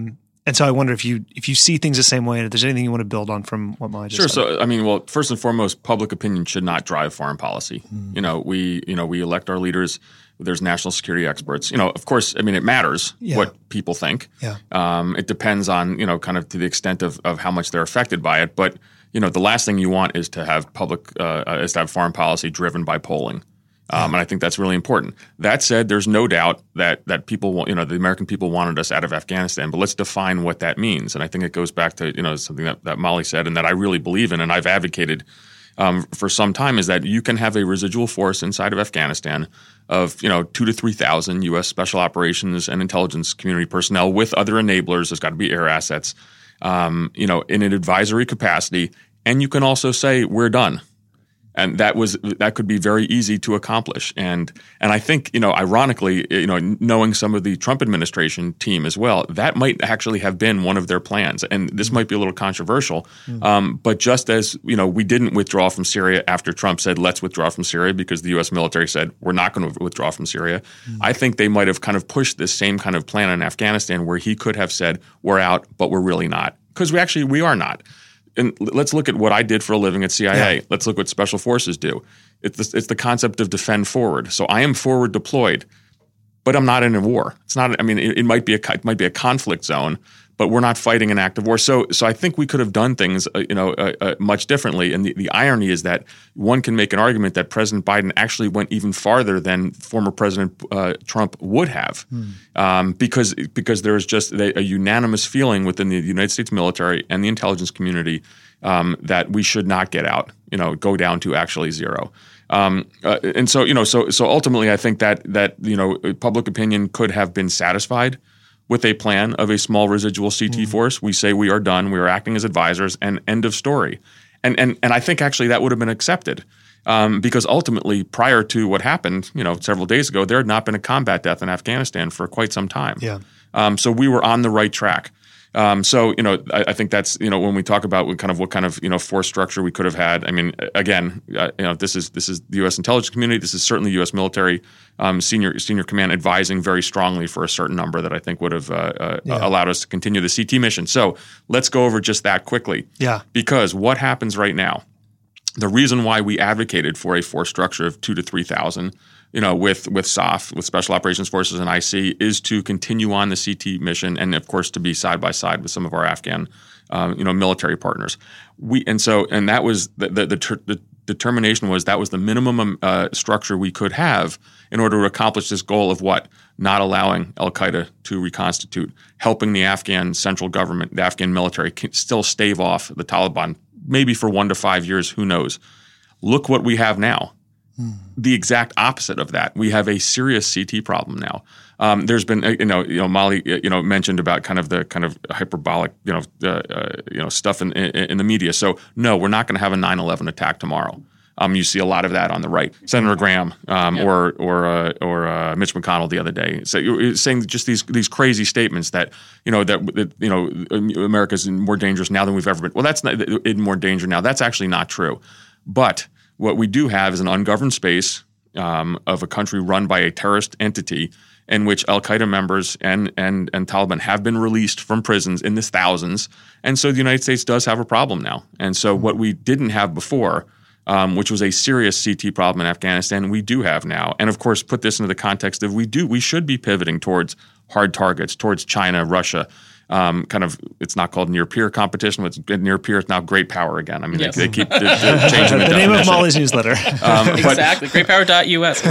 And so I wonder if you if you see things the same way, and if there's anything you want to build on from what Molly just
sure.
said.
So I mean, well, first and foremost, public opinion should not drive foreign policy. Mm. You know, we you know we elect our leaders. There's national security experts. You know, of course, I mean, it matters yeah. what people think.
Yeah.
Um, it depends on, you know, kind of to the extent of, of how much they're affected by it. But, you know, the last thing you want is to have public uh, is to have foreign policy driven by polling. Um, yeah. And I think that's really important. That said, there's no doubt that that people, want, you know, the American people wanted us out of Afghanistan. But let's define what that means. And I think it goes back to, you know, something that, that Molly said and that I really believe in and I've advocated um, for some time is that you can have a residual force inside of Afghanistan of, you know, two to three thousand U S special operations and intelligence community personnel with other enablers. There's got to be air assets, um, you know, in an advisory capacity. And you can also say, we're done. And that was that could be very easy to accomplish. And and I think, you know, ironically, you know, knowing some of the Trump administration team as well, that might actually have been one of their plans. And this might be a little controversial. Mm. Um, but just as, you know, we didn't withdraw from Syria after Trump said, let's withdraw from Syria because the U S military said, we're not going to withdraw from Syria. Mm. I think they might have kind of pushed this same kind of plan in Afghanistan where he could have said, we're out, but we're really not. Because we actually, we are not. And let's look at what I did for a living at C I A. Yeah. Let's look what special forces do. It's the, it's the concept of defend forward. So I am forward deployed, but I'm not in a war. It's not. I mean, it, it might be a it might be a conflict zone, but we're not fighting an active war. So so I think we could have done things, uh, you know, uh, uh, much differently. And the, the irony is that one can make an argument that President Biden actually went even farther than former President uh, Trump would have, hmm. um, because because there is just a, a unanimous feeling within the United States military and the intelligence community um, that we should not get out, you know, go down to actually zero. Um, uh, and so you know, so so ultimately, I think that that you know, public opinion could have been satisfied with a plan of a small residual C T mm. force. We say we are done. We are acting as advisors, and end of story. And and and I think actually that would have been accepted um, because ultimately, prior to what happened, you know, several days ago, there had not been a combat death in Afghanistan for quite some time.
Yeah.
Um, so we were on the right track. Um, so you know, I, I think that's you know when we talk about what kind of what kind of you know force structure we could have had. I mean, again, uh, you know, this is this is the U S intelligence community. This is certainly U S military um, senior senior command advising very strongly for a certain number that I think would have uh, uh, yeah. allowed us to continue the C T mission. So let's go over just that quickly.
Yeah.
Because what happens right now? The reason why we advocated for a force structure of two to three thousand. You know, with with S O F, with Special Operations Forces and I C, is to continue on the C T mission, and of course to be side by side with some of our Afghan, um, you know, military partners. We and so and that was the the, the, ter- the determination was that was the minimum uh, structure we could have in order to accomplish this goal of what? Not allowing Al Qaeda to reconstitute, helping the Afghan central government, the Afghan military, still stave off the Taliban, maybe for one to five years, who knows? Look what we have now. The exact opposite of that. We have a serious C T problem now. Um, there's been, you know, you know, Molly, you know, mentioned about kind of the kind of hyperbolic, you know, uh, uh, you know, stuff in, in, in the media. So no, we're not going to have a nine eleven attack tomorrow. Um, you see a lot of that on the right. Senator Graham um, yeah. or or uh, or uh, Mitch McConnell the other day, so you're saying just these these crazy statements that you know that, that you know America's more dangerous now than we've ever been. Well, that's not in more danger now. That's actually not true, but what we do have is an ungoverned space um, of a country run by a terrorist entity in which Al Qaeda members and, and and Taliban have been released from prisons in the thousands. And so the United States does have a problem now. And so what we didn't have before, um, which was a serious C T problem in Afghanistan, we do have now. And of course, put this into the context of we do we should be pivoting towards hard targets, towards China, Russia. Um, kind of, it's not called near-peer competition. It's near-peer. It's now great power again. I mean, yes. they, they keep they're, they're changing the, the
name of Molly's newsletter.
Um, but, exactly, great power dot U S.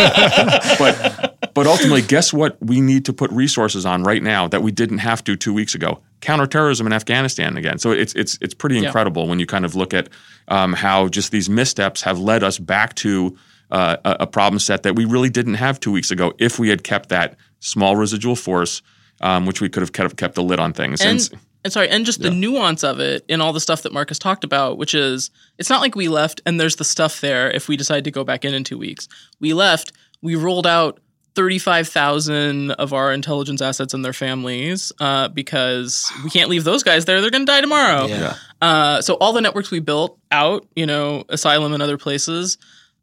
but but ultimately, guess what? We need to put resources on right now that we didn't have to two weeks ago. Counterterrorism in Afghanistan again. So it's it's it's pretty incredible yeah. when you kind of look at um, how just these missteps have led us back to uh, a, a problem set that we really didn't have two weeks ago if we had kept that small residual force. Um, which we could have kept, kept a lid on things.
And, and, and sorry, and just yeah. the nuance of it in all the stuff that Marcus talked about, which is it's not like we left and there's the stuff there if we decide to go back in in two weeks. We left, we rolled out thirty-five thousand of our intelligence assets and their families uh, because we can't leave those guys there. They're going to die tomorrow.
Yeah.
Uh, so all the networks we built out, you know, Asylum and other places,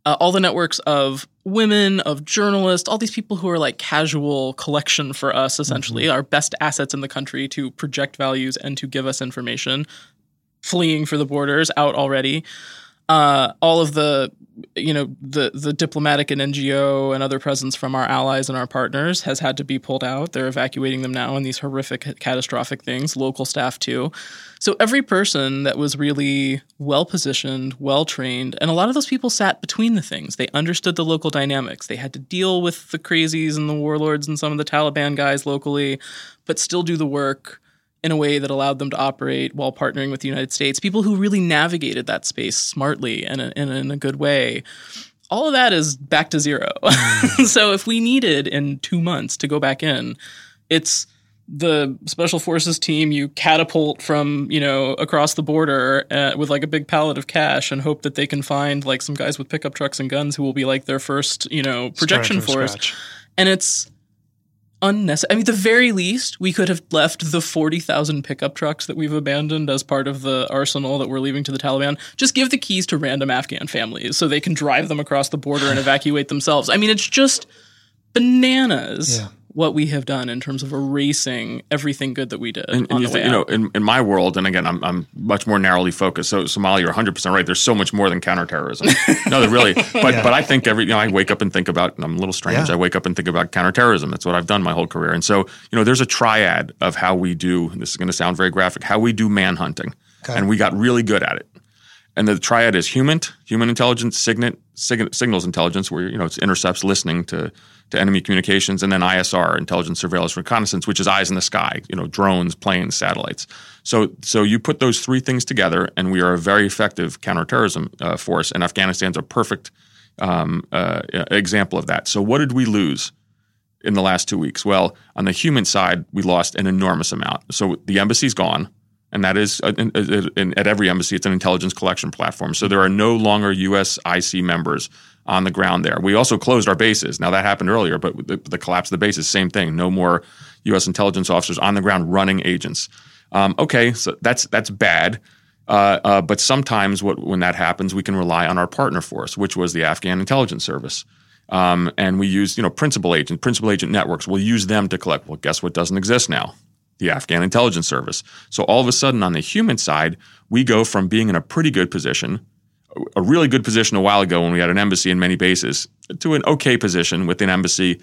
uh, all the networks of women, of journalists, all these people who are like casual collection for us, essentially, mm-hmm. our best assets in the country to project values and to give us information, fleeing for the borders, out already. Uh, all of the, you know, the the diplomatic and N G O and other presence from our allies and our partners has had to be pulled out. They're evacuating them now in these horrific, catastrophic things, local staff too. So every person that was really well-positioned, well-trained, and a lot of those people sat between the things. They understood the local dynamics. They had to deal with the crazies and the warlords and some of the Taliban guys locally, but still do the work in a way that allowed them to operate while partnering with the United States, people who really navigated that space smartly and in, in a good way. All of that is back to zero. Mm. So if we needed in two months to go back in, it's the Special Forces team you catapult from, you know, across the border uh, with like a big pallet of cash and hope that they can find like some guys with pickup trucks and guns who will be like their first, you know, projection force. Scratch. And it's unnecessary. I mean, at the very least, we could have left the forty thousand pickup trucks that we've abandoned as part of the arsenal that we're leaving to the Taliban. Just give the keys to random Afghan families so they can drive them across the border and evacuate themselves. I mean, it's just bananas. Yeah. What we have done in terms of erasing everything good that we did.
And,
on
and
the
you,
way
th- you know,
out.
in, in my world, and again, I'm I'm much more narrowly focused. So Somalia, you're one hundred percent right. There's so much more than counterterrorism. No, there really. But yeah. but I think every you know I wake up and think about. And I'm a little strange. Yeah. I wake up and think about counterterrorism. That's what I've done my whole career. And so you know, there's a triad of how we do. This is going to sound very graphic. How we do manhunting, okay. And we got really good at it. And the triad is human, human intelligence, signet, sig- signals intelligence, where you know it's intercepts, listening to. to enemy communications, and then I S R, intelligence, surveillance, reconnaissance, which is eyes in the sky, you know, drones, planes, satellites. So so you put those three things together, and we are a very effective counterterrorism uh, force, and Afghanistan's a perfect um, uh, example of that. So what did we lose in the last two weeks? Well, on the human side, we lost an enormous amount. So the embassy's gone, and that is, uh, in, in, at every embassy, it's an intelligence collection platform. So there are no longer U S I C members on the ground there. We also closed our bases. Now that happened earlier, but the, the collapse of the bases, same thing. No more U S intelligence officers on the ground running agents. Um, okay, so that's that's bad. Uh, uh, but sometimes what, when that happens, we can rely on our partner force, which was the Afghan Intelligence Service. Um, and we use, you know, principal agent, principal agent networks. We'll use them to collect. Well, guess what doesn't exist now? The Afghan Intelligence Service. So all of a sudden on the human side, we go from being in a pretty good position, a really good position a while ago when we had an embassy and many bases, to an okay position with an embassy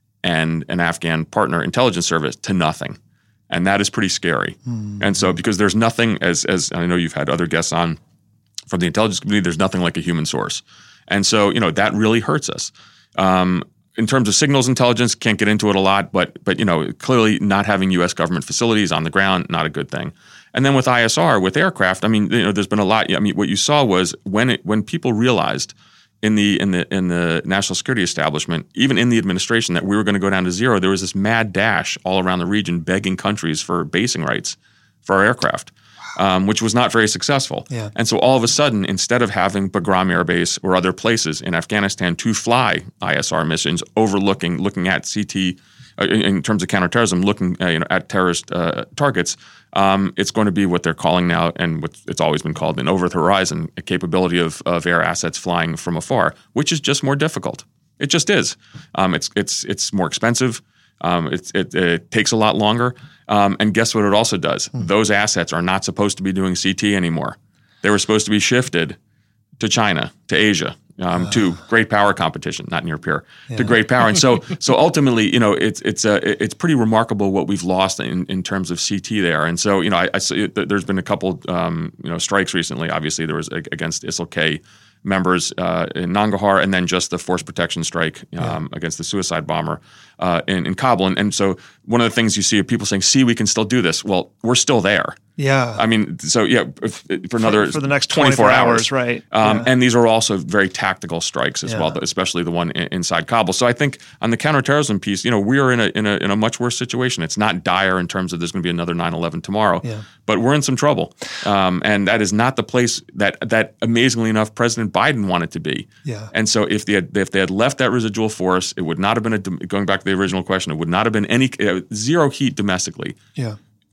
and an Afghan partner intelligence service to nothing. And that is pretty scary. Mm-hmm. And so because there's nothing, as as I know you've had other guests on from the intelligence community, there's nothing like a human source. And so, you know, that really hurts us. Um, in terms of signals intelligence, can't get into it a lot, but but you know, clearly not having U S government facilities on the ground, not a good thing. And then with I S R, with aircraft, I mean, you know, there's been a lot. I mean, what you saw was when it, when people realized in the in the in the national security establishment, even in the administration, that we were going to go down to zero, there was this mad dash all around the region, begging countries for basing rights for our aircraft, um, which was not very successful. Yeah. And so all of a sudden, instead of having Bagram Air Base or other places in Afghanistan to fly I S R missions, overlooking, looking at C T. Uh, in, in terms of counterterrorism, looking uh, you know, at terrorist uh, targets, um, it's going to be what they're calling now, and what it's always been called, an over-the-horizon a capability of, of air assets flying from afar, which is just more difficult. It just is. Um, it's it's it's more expensive. Um, it, it, it takes a lot longer. Um, and guess what it also does? Mm. Those assets are not supposed to be doing C T anymore. They were supposed to be shifted to China, to Asia. Um, uh, to great power competition, not near peer, yeah. to great power. And so so ultimately, you know, it's it's uh, it's pretty remarkable what we've lost in, in terms of C T there. And so, you know, I, I see there's been a couple, um, you know, strikes recently. Obviously, there was against I S I L-K members uh, in Nangarhar, and then just the force protection strike um, yeah. against the suicide bomber uh, in, in Kabul. And, and so one of the things you see are people saying, see, we can still do this. Well, we're still there.
Yeah.
I mean, so yeah, if, for another
for, for the next twenty-four, twenty-four hours, hours, right?
Um,
yeah.
And these are also very tactical strikes as yeah. well, especially the one in, inside Kabul. So I think on the counterterrorism piece, you know, we are in a in a in a much worse situation. It's not dire in terms of there's going to be another nine eleven tomorrow, yeah. but we're in some trouble, um, and that is not the place that that amazingly enough President Biden wanted to be.
Yeah.
And so if they had if they had left that residual force, it would not have been a, going back to the original question. It would not have been any uh, zero heat domestically.
Yeah.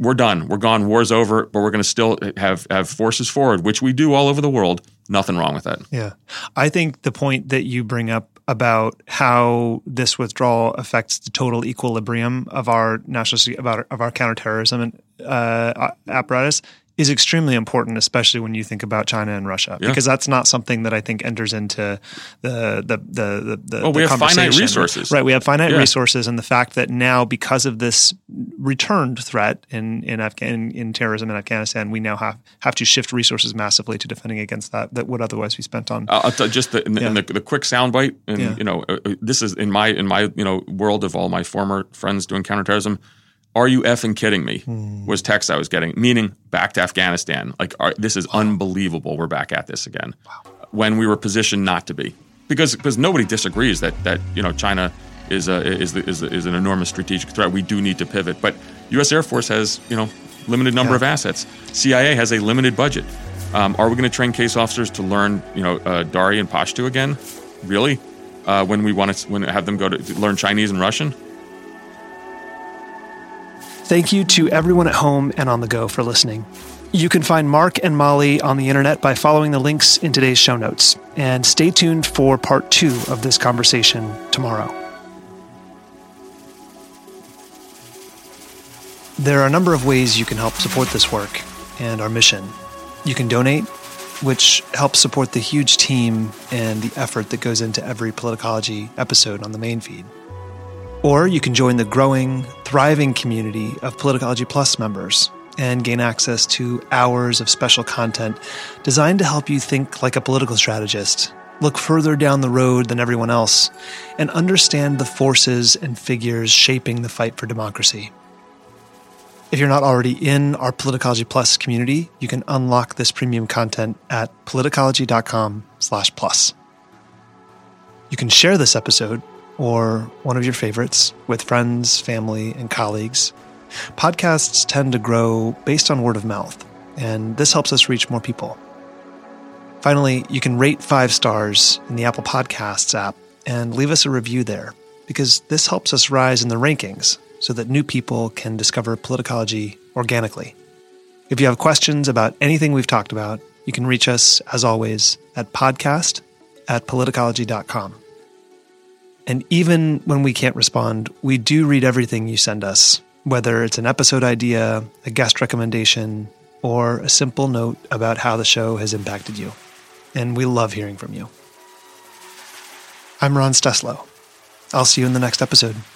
we're done. We're gone. War's over, but we're going to still have, have forces forward, which we do all over the world. Nothing wrong with that.
Yeah. I think the point that you bring up about how this withdrawal affects the total equilibrium of our national security, about of our counterterrorism uh, apparatus is extremely important, especially when you think about China and Russia, yeah. because that's not something that I think enters into the the the the,
well,
the
we have
conversation.
finite resources,
right? We have finite
yeah.
resources, and the fact that now, because of this returned threat in in, Afga- in in terrorism in Afghanistan, we now have have to shift resources massively to defending against that that would otherwise be spent on.
Uh, just the, in the, yeah. in the, the quick soundbite, and yeah. you know, uh, this is in my in my you know world of all my former friends doing counterterrorism. Are you effing kidding me? Hmm. Was text I was getting, meaning back to Afghanistan. Like, are, this is wow. unbelievable. We're back at this again. Wow. When we were positioned not to be, because because nobody disagrees that that you know China is a, is the, is, is an enormous strategic threat. We do need to pivot, but U S Air Force has you know limited number yeah. of assets. C I A has a limited budget. Um, are we going to train case officers to learn you know uh, Dari and Pashto again? Really? Uh, when we want to when have them go to, to learn Chinese and Russian?
Thank you to everyone at home and on the go for listening. You can find Mark and Molly on the internet by following the links in today's show notes. And stay tuned for part two of this conversation tomorrow. There are a number of ways you can help support this work and our mission. You can donate, which helps support the huge team and the effort that goes into every Politicology episode on the main feed. Or you can join the growing, thriving community of Politicology Plus members and gain access to hours of special content designed to help you think like a political strategist, look further down the road than everyone else, and understand the forces and figures shaping the fight for democracy. If you're not already in our Politicology Plus community, you can unlock this premium content at politicology.com slash plus. You can share this episode or one of your favorites with friends, family, and colleagues. Podcasts tend to grow based on word of mouth, and this helps us reach more people. Finally, you can rate five stars in the Apple Podcasts app and leave us a review there, because this helps us rise in the rankings so that new people can discover Politicology organically. If you have questions about anything we've talked about, you can reach us, as always, at podcast at politicology dot com. And even when we can't respond, we do read everything you send us, whether it's an episode idea, a guest recommendation, or a simple note about how the show has impacted you. And we love hearing from you. I'm Ron Steslow. I'll see you in the next episode.